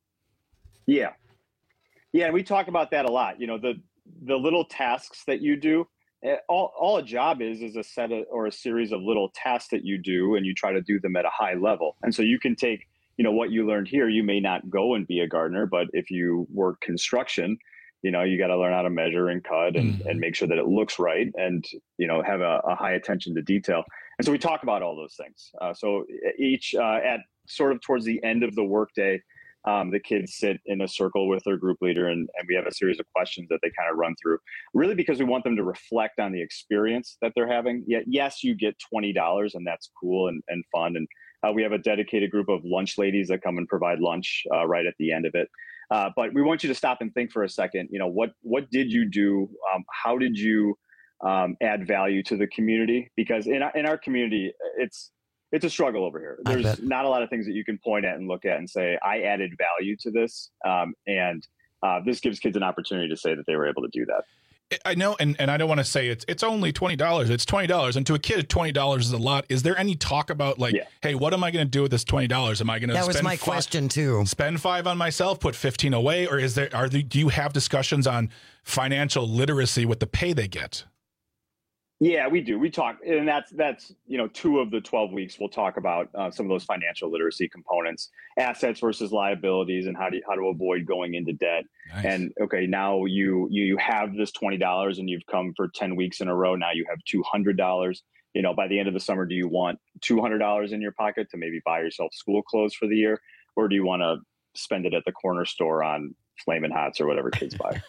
Yeah. Yeah, and we talk about that a lot. You know, the the little tasks that you do, all all a job is is a set of, or a series of little tasks that you do, and you try to do them at a high level. And so you can take, you know, what you learned here, you may not go and be a gardener, but if you work construction, You know, you got to learn how to measure and cut and, mm-hmm. and make sure that it looks right and, you know, have a, a high attention to detail. And so we talk about all those things. Uh, so each uh, at sort of towards the end of the workday, um, the kids sit in a circle with their group leader and, and we have a series of questions that they kind of run through, really because we want them to reflect on the experience that they're having. Yet, yes, you get twenty dollars and that's cool and, and fun. And uh, we have a dedicated group of lunch ladies that come and provide lunch uh, right at the end of it. Uh, but we want you to stop and think for a second, you know, what, what did you do? Um, how did you um, add value to the community? Because in our, in our community, it's, it's a struggle over here. There's not a lot of things that you can point at and look at and say, I added value to this. Um, and uh, this gives kids an opportunity to say that they were able to do that. I know, and, and I don't want to say it's it's only twenty dollars. It's twenty dollars. And to a kid, twenty dollars is a lot. Is there any talk about like, yeah. hey, what am I going to do with this twenty dollars? Am I going to That spend was my five, question too. Spend five on myself, put fifteen away? Or is there, are the, do you have discussions on financial literacy with the pay they get? Yeah, we do. We talk, and that's, that's you know, two of the twelve weeks we'll talk about uh, some of those financial literacy components, assets versus liabilities, and how to, how to avoid going into debt. Nice. And okay, now you, you have this twenty dollars and you've come for ten weeks in a row. Now you have two hundred dollars. You know, by the end of the summer, do you want two hundred dollars in your pocket to maybe buy yourself school clothes for the year? Or do you want to spend it at the corner store on Flamin' Hots or whatever kids buy?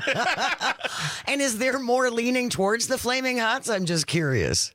And is there more leaning towards the Flaming Hots? I'm just curious.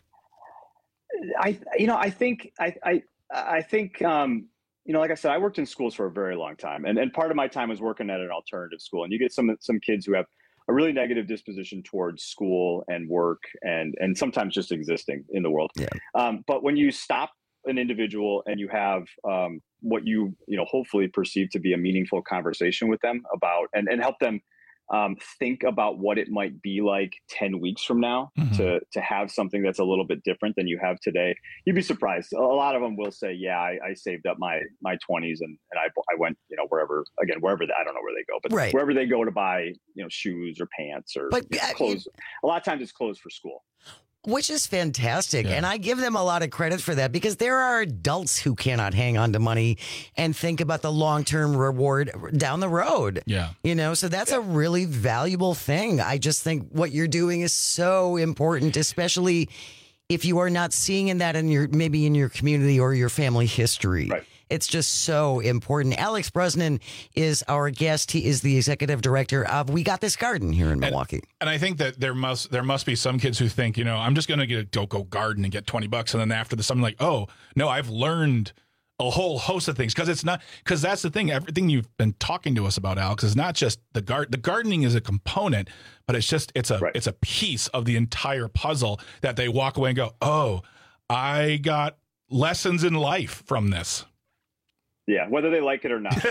I, you know, I think, I, I, I think, um, you know, like I said, I worked in schools for a very long time, and, and part of my time was working at an alternative school. And you get some some kids who have a really negative disposition towards school and work, and and sometimes just existing in the world. Yeah. Um, but when you stop an individual and you have um, what you you know hopefully perceive to be a meaningful conversation with them about, and and help them um, think about what it might be like ten weeks from now, mm-hmm. to to have something that's a little bit different than you have today, you'd be surprised. A lot of them will say, yeah, I, I saved up my my twenties and, and I I went, you know, wherever, again, wherever, they, I don't know where they go, but right. wherever they go to buy, you know, shoes or pants or but, you know, uh, clothes. it, a lot of times it's clothes for school. Which is fantastic. Yeah. And I give them a lot of credit for that, because there are adults who cannot hang on to money and think about the long-term reward down the road. Yeah. You know, so that's yeah. a really valuable thing. I just think what you're doing is so important, especially if you are not seeing in that in your, maybe in your community or your family history. Right. It's just so important. Alex Brosnan is our guest. He is the executive director of We Got This Garden here in Milwaukee. And, and I think that there must there must be some kids who think, you know, I'm just going to get a go go garden and get twenty bucks, and then after this, I'm like, oh no, I've learned a whole host of things, because it's not because that's the thing. Everything you've been talking to us about, Alex, is not just the garden. The gardening is a component, but it's just it's a right. it's a piece of the entire puzzle that they walk away and go, oh, I got lessons in life from this. Yeah, whether they like it or not.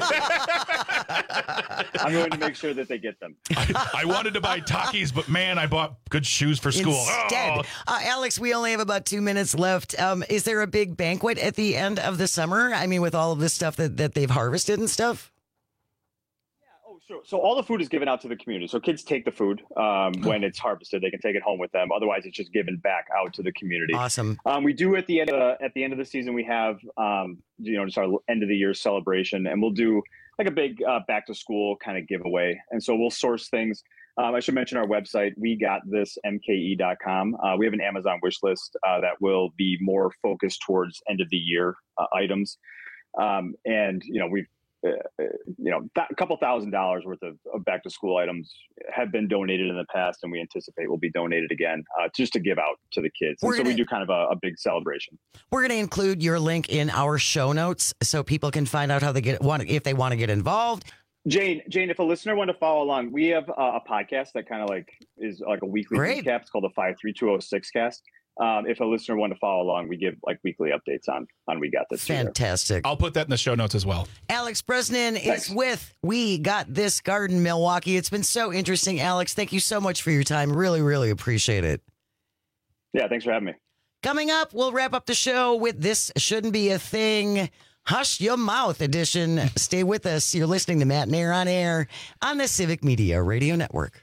I'm going to make sure that they get them. I, I wanted to buy Takis, but man, I bought good shoes for school. Instead, oh. uh, Alex, we only have about two minutes left. Um, is there a big banquet at the end of the summer? I mean, with all of this stuff that, that they've harvested and stuff? Sure. So all the food is given out to the community. So kids take the food um, when it's harvested. They can take it home with them. Otherwise, it's just given back out to the community. Awesome. Um, we do at the end of the, at the end of the season, we have um, you know just our end of the year celebration, and we'll do like a big uh, back to school kind of giveaway. And so we'll source things. Um, I should mention our website, we got this M K E dot com. Uh, we have an Amazon wish list uh, that will be more focused towards end of the year uh, items. Um, and you know we've Uh, you know, th- a couple thousand dollars worth of, of back to school items have been donated in the past, and we anticipate will be donated again uh, just to give out to the kids. And so gonna, we do kind of a, a big celebration. We're going to include your link in our show notes so people can find out how they get want if they want to get involved. Jane, Jane, if a listener wanted to follow along, we have a, a podcast that kind of like is like a weekly Great. recap. It's called the five three two oh six cast. Um, if a listener wanted to follow along, we give like weekly updates on on We Got This. Fantastic. I'll put that in the show notes as well. Alex Brosnan Thanks. is with We Got This Garden Milwaukee. It's been so interesting, Alex. Thank you so much for your time. Really, really appreciate it. Yeah, thanks for having me. Coming up, we'll wrap up the show with This Shouldn't Be a Thing, Hush Your Mouth edition. Stay with us. You're listening to Matt Nair on Air on the Civic Media Radio Network.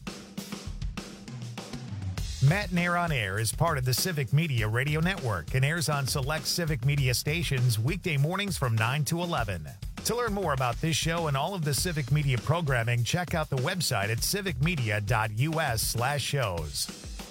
Matt Nair on Air is part of the Civic Media Radio Network and airs on select Civic Media stations weekday mornings from nine to eleven. To learn more about this show and all of the Civic Media programming, check out the website at civicmedia.us slash shows.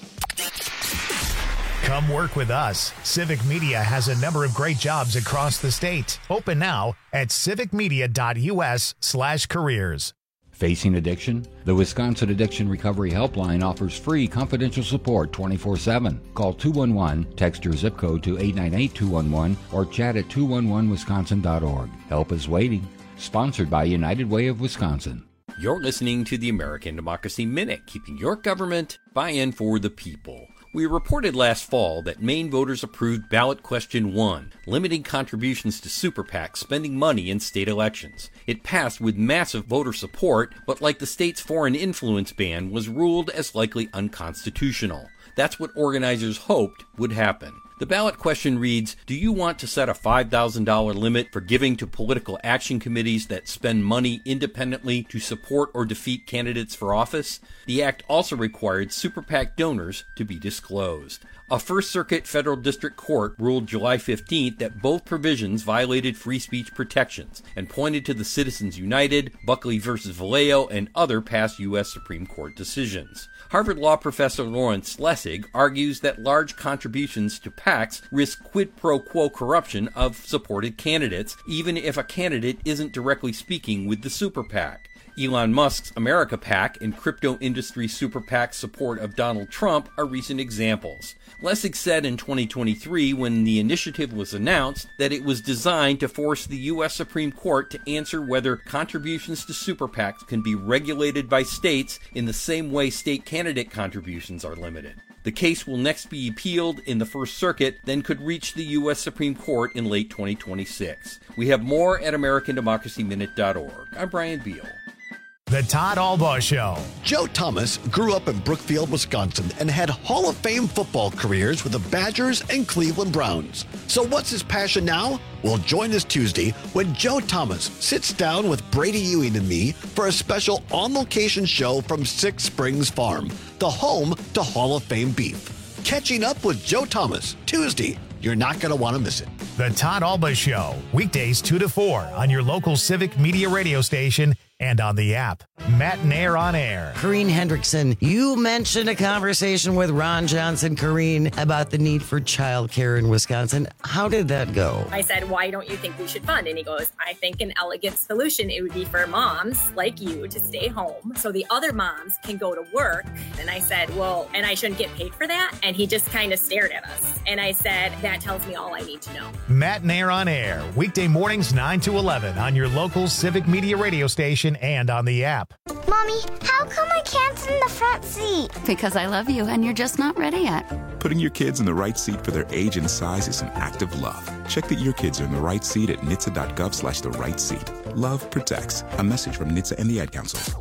Come work with us. Civic Media has a number of great jobs across the state. Open now at civicmedia.us slash careers. Facing addiction? The Wisconsin Addiction Recovery Helpline offers free confidential support twenty-four seven. Call two one one, text your zip code to eight nine eight two one one, or chat at two one one wisconsin dot org. Help is waiting. Sponsored by United Way of Wisconsin. You're listening to the American Democracy Minute, keeping your government buy-in for the people. We reported last fall that Maine voters approved ballot question one, limiting contributions to super PACs spending money in state elections. It passed with massive voter support, but like the state's foreign influence ban, was ruled as likely unconstitutional. That's what organizers hoped would happen. The ballot question reads, do you want to set a five thousand dollars limit for giving to political action committees that spend money independently to support or defeat candidates for office? The act also required super PAC donors to be disclosed. A First Circuit Federal District Court ruled July fifteenth that both provisions violated free speech protections and pointed to the Citizens United, Buckley versus Vallejo, and other past U S Supreme Court decisions. Harvard Law professor Lawrence Lessig argues that large contributions to PACs risk quid pro quo corruption of supported candidates, even if a candidate isn't directly speaking with the super PAC. Elon Musk's America PAC and crypto industry super PAC's support of Donald Trump are recent examples. Lessig said in twenty twenty-three, when the initiative was announced, that it was designed to force the U S Supreme Court to answer whether contributions to super PACs can be regulated by states in the same way state candidate contributions are limited. The case will next be appealed in the First Circuit, then could reach the U S Supreme Court in late twenty twenty-six. We have more at american democracy minute dot org. I'm Brian Beal. The Todd Albaugh Show. Joe Thomas grew up in Brookfield, Wisconsin, and had Hall of Fame football careers with the Badgers and Cleveland Browns. So what's his passion now? Well, join us Tuesday when Joe Thomas sits down with Brady Ewing and me for a special on-location show from Six Springs Farm, the home to Hall of Fame beef. Catching up with Joe Thomas, Tuesday. You're not going to want to miss it. The Todd Albaugh Show, weekdays two to four on your local Civic Media radio station and on the app. Matt Nair on air. Corrine Hendrickson, you mentioned a conversation with Ron Johnson, Corrine, about the need for childcare in Wisconsin. How did that go? I said, why don't you think we should fund? And he goes, I think an elegant solution, it would be for moms like you to stay home so the other moms can go to work. And I said, well, and I shouldn't get paid for that? And he just kind of stared at us. And I said, that tells me all I need to know. Matt Nair on air, weekday mornings nine to eleven on your local Civic Media radio station and on the app. Mommy, how come I can't sit in the front seat? Because I love you and you're just not ready yet. Putting your kids in the right seat for their age and size is an act of love. Check that your kids are in the right seat at N H T S A dot gov slash the right seat. Love protects. A message from N H T S A and the Ad Council.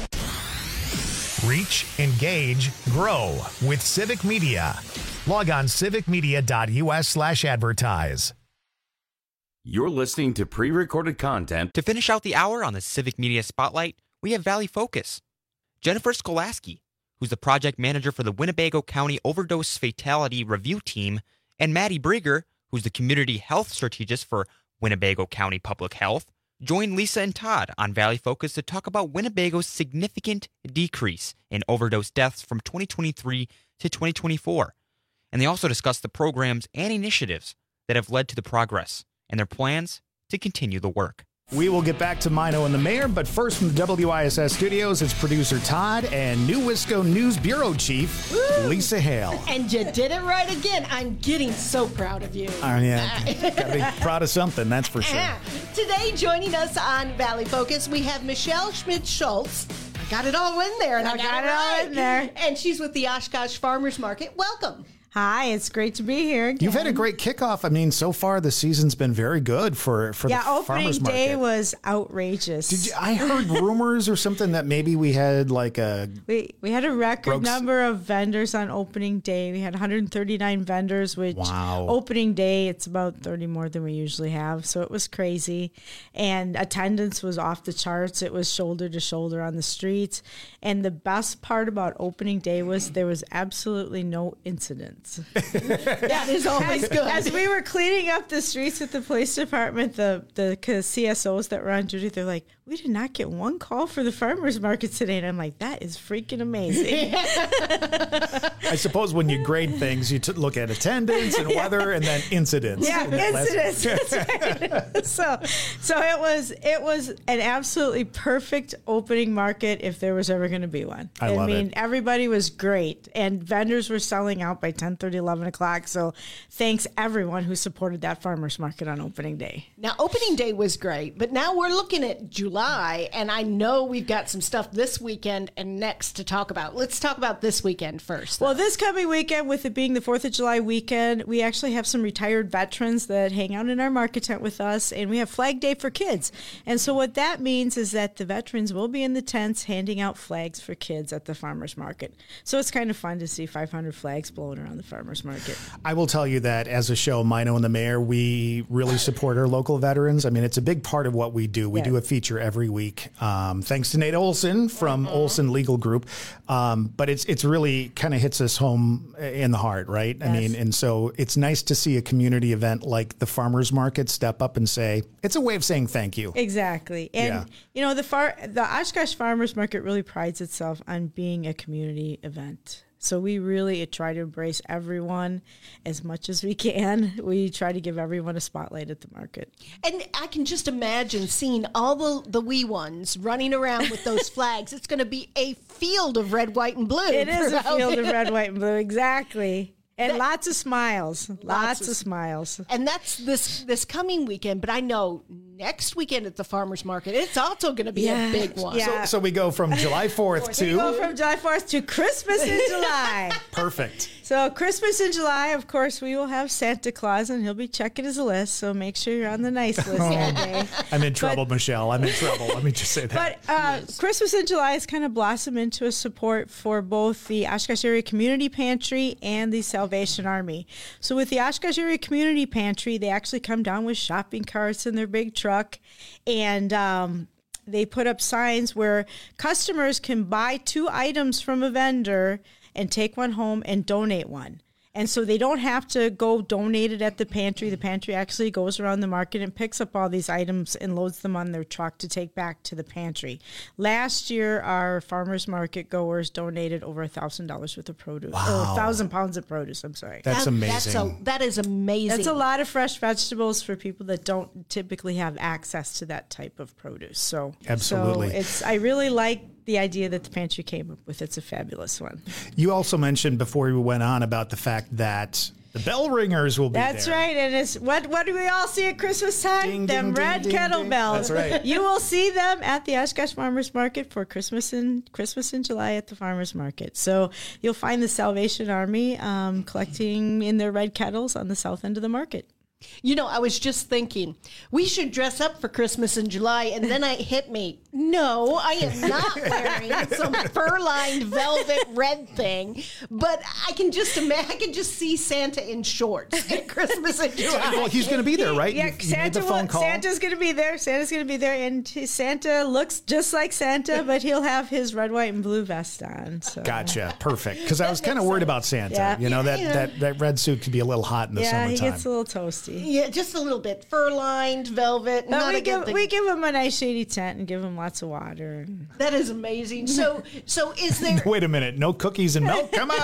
Reach, engage, grow with Civic Media. Log on civicmedia.us slash advertise. You're listening to pre-recorded content. To finish out the hour on the Civic Media Spotlight, we have Valley Focus. Jennifer Skolaski, who's the project manager for the Winnebago County Overdose Fatality Review Team, and Maddie Brieger, who's the community health strategist for Winnebago County Public Health, join Lisa and Todd on Valley Focus to talk about Winnebago's significant decrease in overdose deaths from twenty twenty-three to twenty twenty-four. And they also discuss the programs and initiatives that have led to the progress and their plans to continue the work. We will get back to Mino and the mayor, but first from the W I S S studios, it's producer Todd and New Wisco News Bureau Chief Woo! Lisa Hale. And you did it right again. I'm getting so proud of you. Oh, yeah. Gotta be proud of something, that's for sure. Today, joining us on Valley Focus, we have Michelle Schmidt-Schultz. I got it all in there, and I, I got, got it all right. in there. And she's with the Oshkosh Farmers Market. Welcome. Hi, it's great to be here again. You've had a great kickoff. I mean, so far the season's been very good for, for yeah, the farmers market. Yeah, opening day was outrageous. Did you, I heard rumors or something that maybe we had like a... We we had a record Brooks. number of vendors on opening day. We had one hundred thirty-nine vendors, which wow. opening day, it's about thirty more than we usually have. So it was crazy. And attendance was off the charts. It was shoulder to shoulder on the streets. And the best part about opening day was there was absolutely no incidents. attendance. That is always as, good. As we were cleaning up the streets at the police department, the the C S Os that were on duty, they're like, we did not get one call for the farmers market today. And I'm like, that is freaking amazing. I suppose when you grade things, you t- look at attendance and weather and then incidents. Yeah, incidents. That's right. so, so it was it was an absolutely perfect opening market if there was ever going to be one. I love mean, it. everybody was great, and vendors were selling out by ten thirty, eleven o'clock. So, thanks everyone who supported that farmers market on opening day. Now, opening day was great, but now we're looking at July, and I know we've got some stuff this weekend and next to talk about. Let's talk about this weekend first. Well, this coming weekend, with it being the fourth of July weekend, we actually have some retired veterans that hang out in our market tent with us, and we have Flag Day for kids. And so what that means is that the veterans will be in the tents handing out flags for kids at the farmers market. So it's kind of fun to see five hundred flags blowing around the farmers market. I will tell you that as a show, Mino and the Mayor, we really support our local veterans. I mean, it's a big part of what we do. We yes. do a feature every week. Um, thanks to Nate Olson from mm-hmm. Olson Legal Group. Um, but it's it's really kind of hits us home in the heart, right? Yes. I mean, and so it's nice to see a community event like the farmers market step up and say, it's a way of saying thank you. Exactly. And, yeah. you know, the far the Oshkosh Farmers Market really prides itself on being a community event. So we really try to embrace everyone as much as we can. We try to give everyone a spotlight at the market. And I can just imagine seeing all the, the wee ones running around with those flags. It's going to be a field of red, white, and blue. It is a field there. of red, white, and blue. Exactly. And that, lots of smiles, lots, lots of, of smiles. And that's this this coming weekend. But I know next weekend at the farmers market, it's also going to be yeah. a big one. Yeah. So, so we go from July fourth to... We go from July fourth to Christmas in July. Perfect. So Christmas in July, of course, we will have Santa Claus, and he'll be checking his list. So make sure you're on the nice list that day. I'm in trouble, but, Michelle. I'm in trouble. Let me just say that. But uh, yes. Christmas in July has kind of blossomed into a support for both the Oshkosh Area Community Pantry and the Salvation Army. So with the Oshkosh Area Community Pantry, they actually come down with shopping carts in their big truck, and um, they put up signs where customers can buy two items from a vendor and take one home and donate one. And so they don't have to go donate it at the pantry. The pantry actually goes around the market and picks up all these items and loads them on their truck to take back to the pantry. Last year, our farmers market goers donated over one thousand dollars worth of produce. Wow. Or one thousand pounds of produce, I'm sorry. That's that, amazing. That's a, that is amazing. That's a lot of fresh vegetables for people that don't typically have access to that type of produce. So, Absolutely. So it's, I really like the idea that the pantry came up with. It's a fabulous one. You also mentioned before we went on about the fact that the bell ringers will be That's there. right. And it's what what do we all see at Christmas time? Ding, them ding, red ding, kettle ding, bells. That's right. You will see them at the Oshkosh Farmers Market for Christmas in Christmas in July at the Farmers Market. So you'll find the Salvation Army um, collecting in their red kettles on the south end of the market. You know, I was just thinking, we should dress up for Christmas in July, and then it hit me, no, I am not wearing some fur-lined velvet red thing, but I can just imagine, I can just see Santa in shorts at Christmas in July. Well, he's going to be there, right? Yeah, you, you Santa made the phone will, call. Santa's going to be there. Santa's going to be there, and Santa looks just like Santa, but he'll have his red, white, and blue vest on. So. Gotcha. Perfect. Because I was kind of worried about Santa. Yeah. You know, that, Yeah. that, that red suit could be a little hot in the yeah, summertime. he gets a little toasty. Yeah, just a little bit. Fur-lined, velvet. No, not we, a give, good thing. we give him a nice shady tent and give him lots of water. That is amazing. So, so is there... Wait a minute. No cookies and milk? Come on.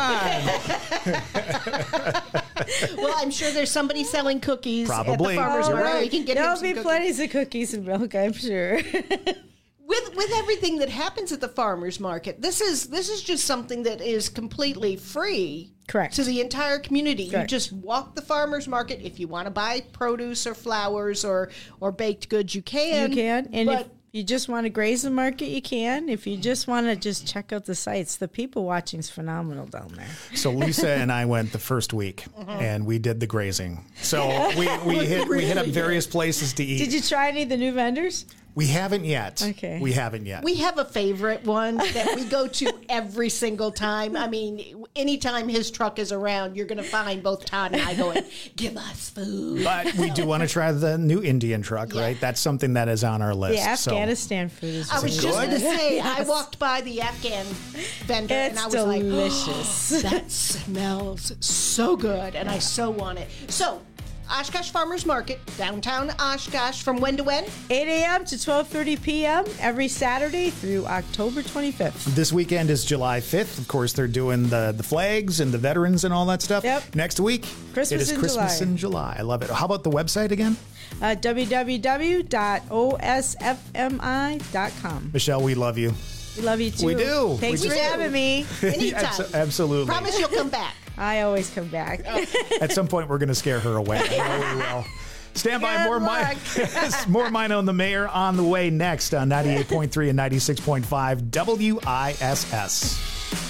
Well, I'm sure there's somebody selling cookies Probably. at the farmer's You're market. right. We can get him There'll some be cookies. plenty of cookies and milk, I'm sure. With with everything that happens at the farmers market, this is this is just something that is completely free. Correct. To the entire community. Correct. You just walk the farmers market. If you want to buy produce or flowers or or baked goods, you can. You can. And but if you just want to graze the market, you can. If you just want to just check out the sites, the people watching is phenomenal down there. So Lisa and I went the first week, Mm-hmm. and we did the grazing. So we, we hit we hit up various places to eat. Did you try any of the new vendors? We haven't yet. Okay. We haven't yet. We have a favorite one that we go to every single time. I mean, anytime his truck is around, you're going to find both Todd and I going, give us food. But we do want to try the new Indian truck, yeah. right? That's something that is on our list. The Afghanistan so. food is I was good. just going to say, yes. I walked by the Afghan vendor it's and I was delicious. like, oh, that smells so good. And I so want it. So, Oshkosh Farmers Market, downtown Oshkosh, from when to when? eight a.m. to twelve thirty p.m. every Saturday through October twenty-fifth. This weekend is July fifth. Of course, they're doing the, the flags and the veterans and all that stuff. Yep. Next week, Christmas it is in Christmas July. in July. I love it. How about the website again? Uh, w w w dot o s f m i dot com. Michelle, we love you. We love you too. We do. Thanks we for do. having me. Anytime. Absolutely. Promise you'll come back. I always come back. At some point, we're going to scare her away. I know we will. Stand by. More, Mi- more Mino and the Mayor on the way next on ninety-eight point three and ninety-six point five W I S S.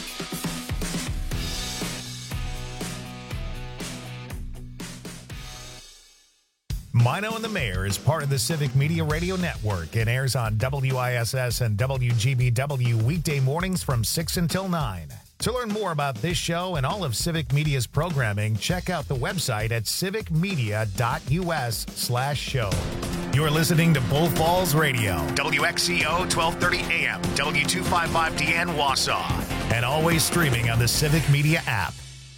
Mino and the Mayor is part of the Civic Media Radio Network and airs on W I S S and W G B W weekday mornings from six until nine. To learn more about this show and all of Civic Media's programming, check out the website at civicmedia.us slash show. You're listening to Bull Falls Radio, W X C O twelve thirty A M, W two fifty-five D N Wausau, and always streaming on the Civic Media app.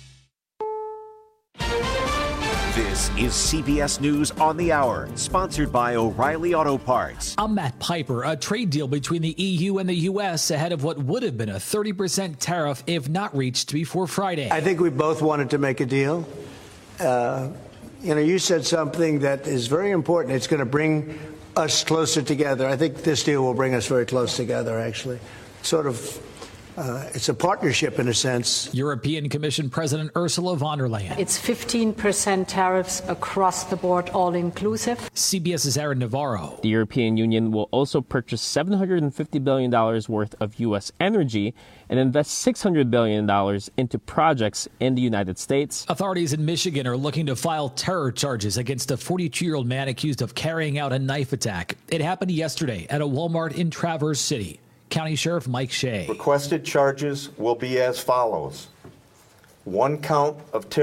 This is C B S News on the Hour, sponsored by O'Reilly Auto Parts. I'm Matt Piper. A trade deal between the E U and the U S ahead of what would have been a thirty percent tariff if not reached before Friday. I think we both wanted to make a deal. Uh, you know, you said something that is very important. It's going to bring us closer together. I think this deal will bring us very close together, actually. Sort of. Uh, it's a partnership in a sense. European Commission President Ursula von der Leyen. It's fifteen percent tariffs across the board, all inclusive. CBS's Aaron Navarro. The European Union will also purchase seven hundred fifty billion dollars worth of U S energy and invest six hundred billion dollars into projects in the United States. Authorities in Michigan are looking to file terror charges against a forty-two-year-old man accused of carrying out a knife attack. It happened yesterday at a Walmart in Traverse City. County Sheriff Mike Shea. Requested charges will be as follows. One count of terror.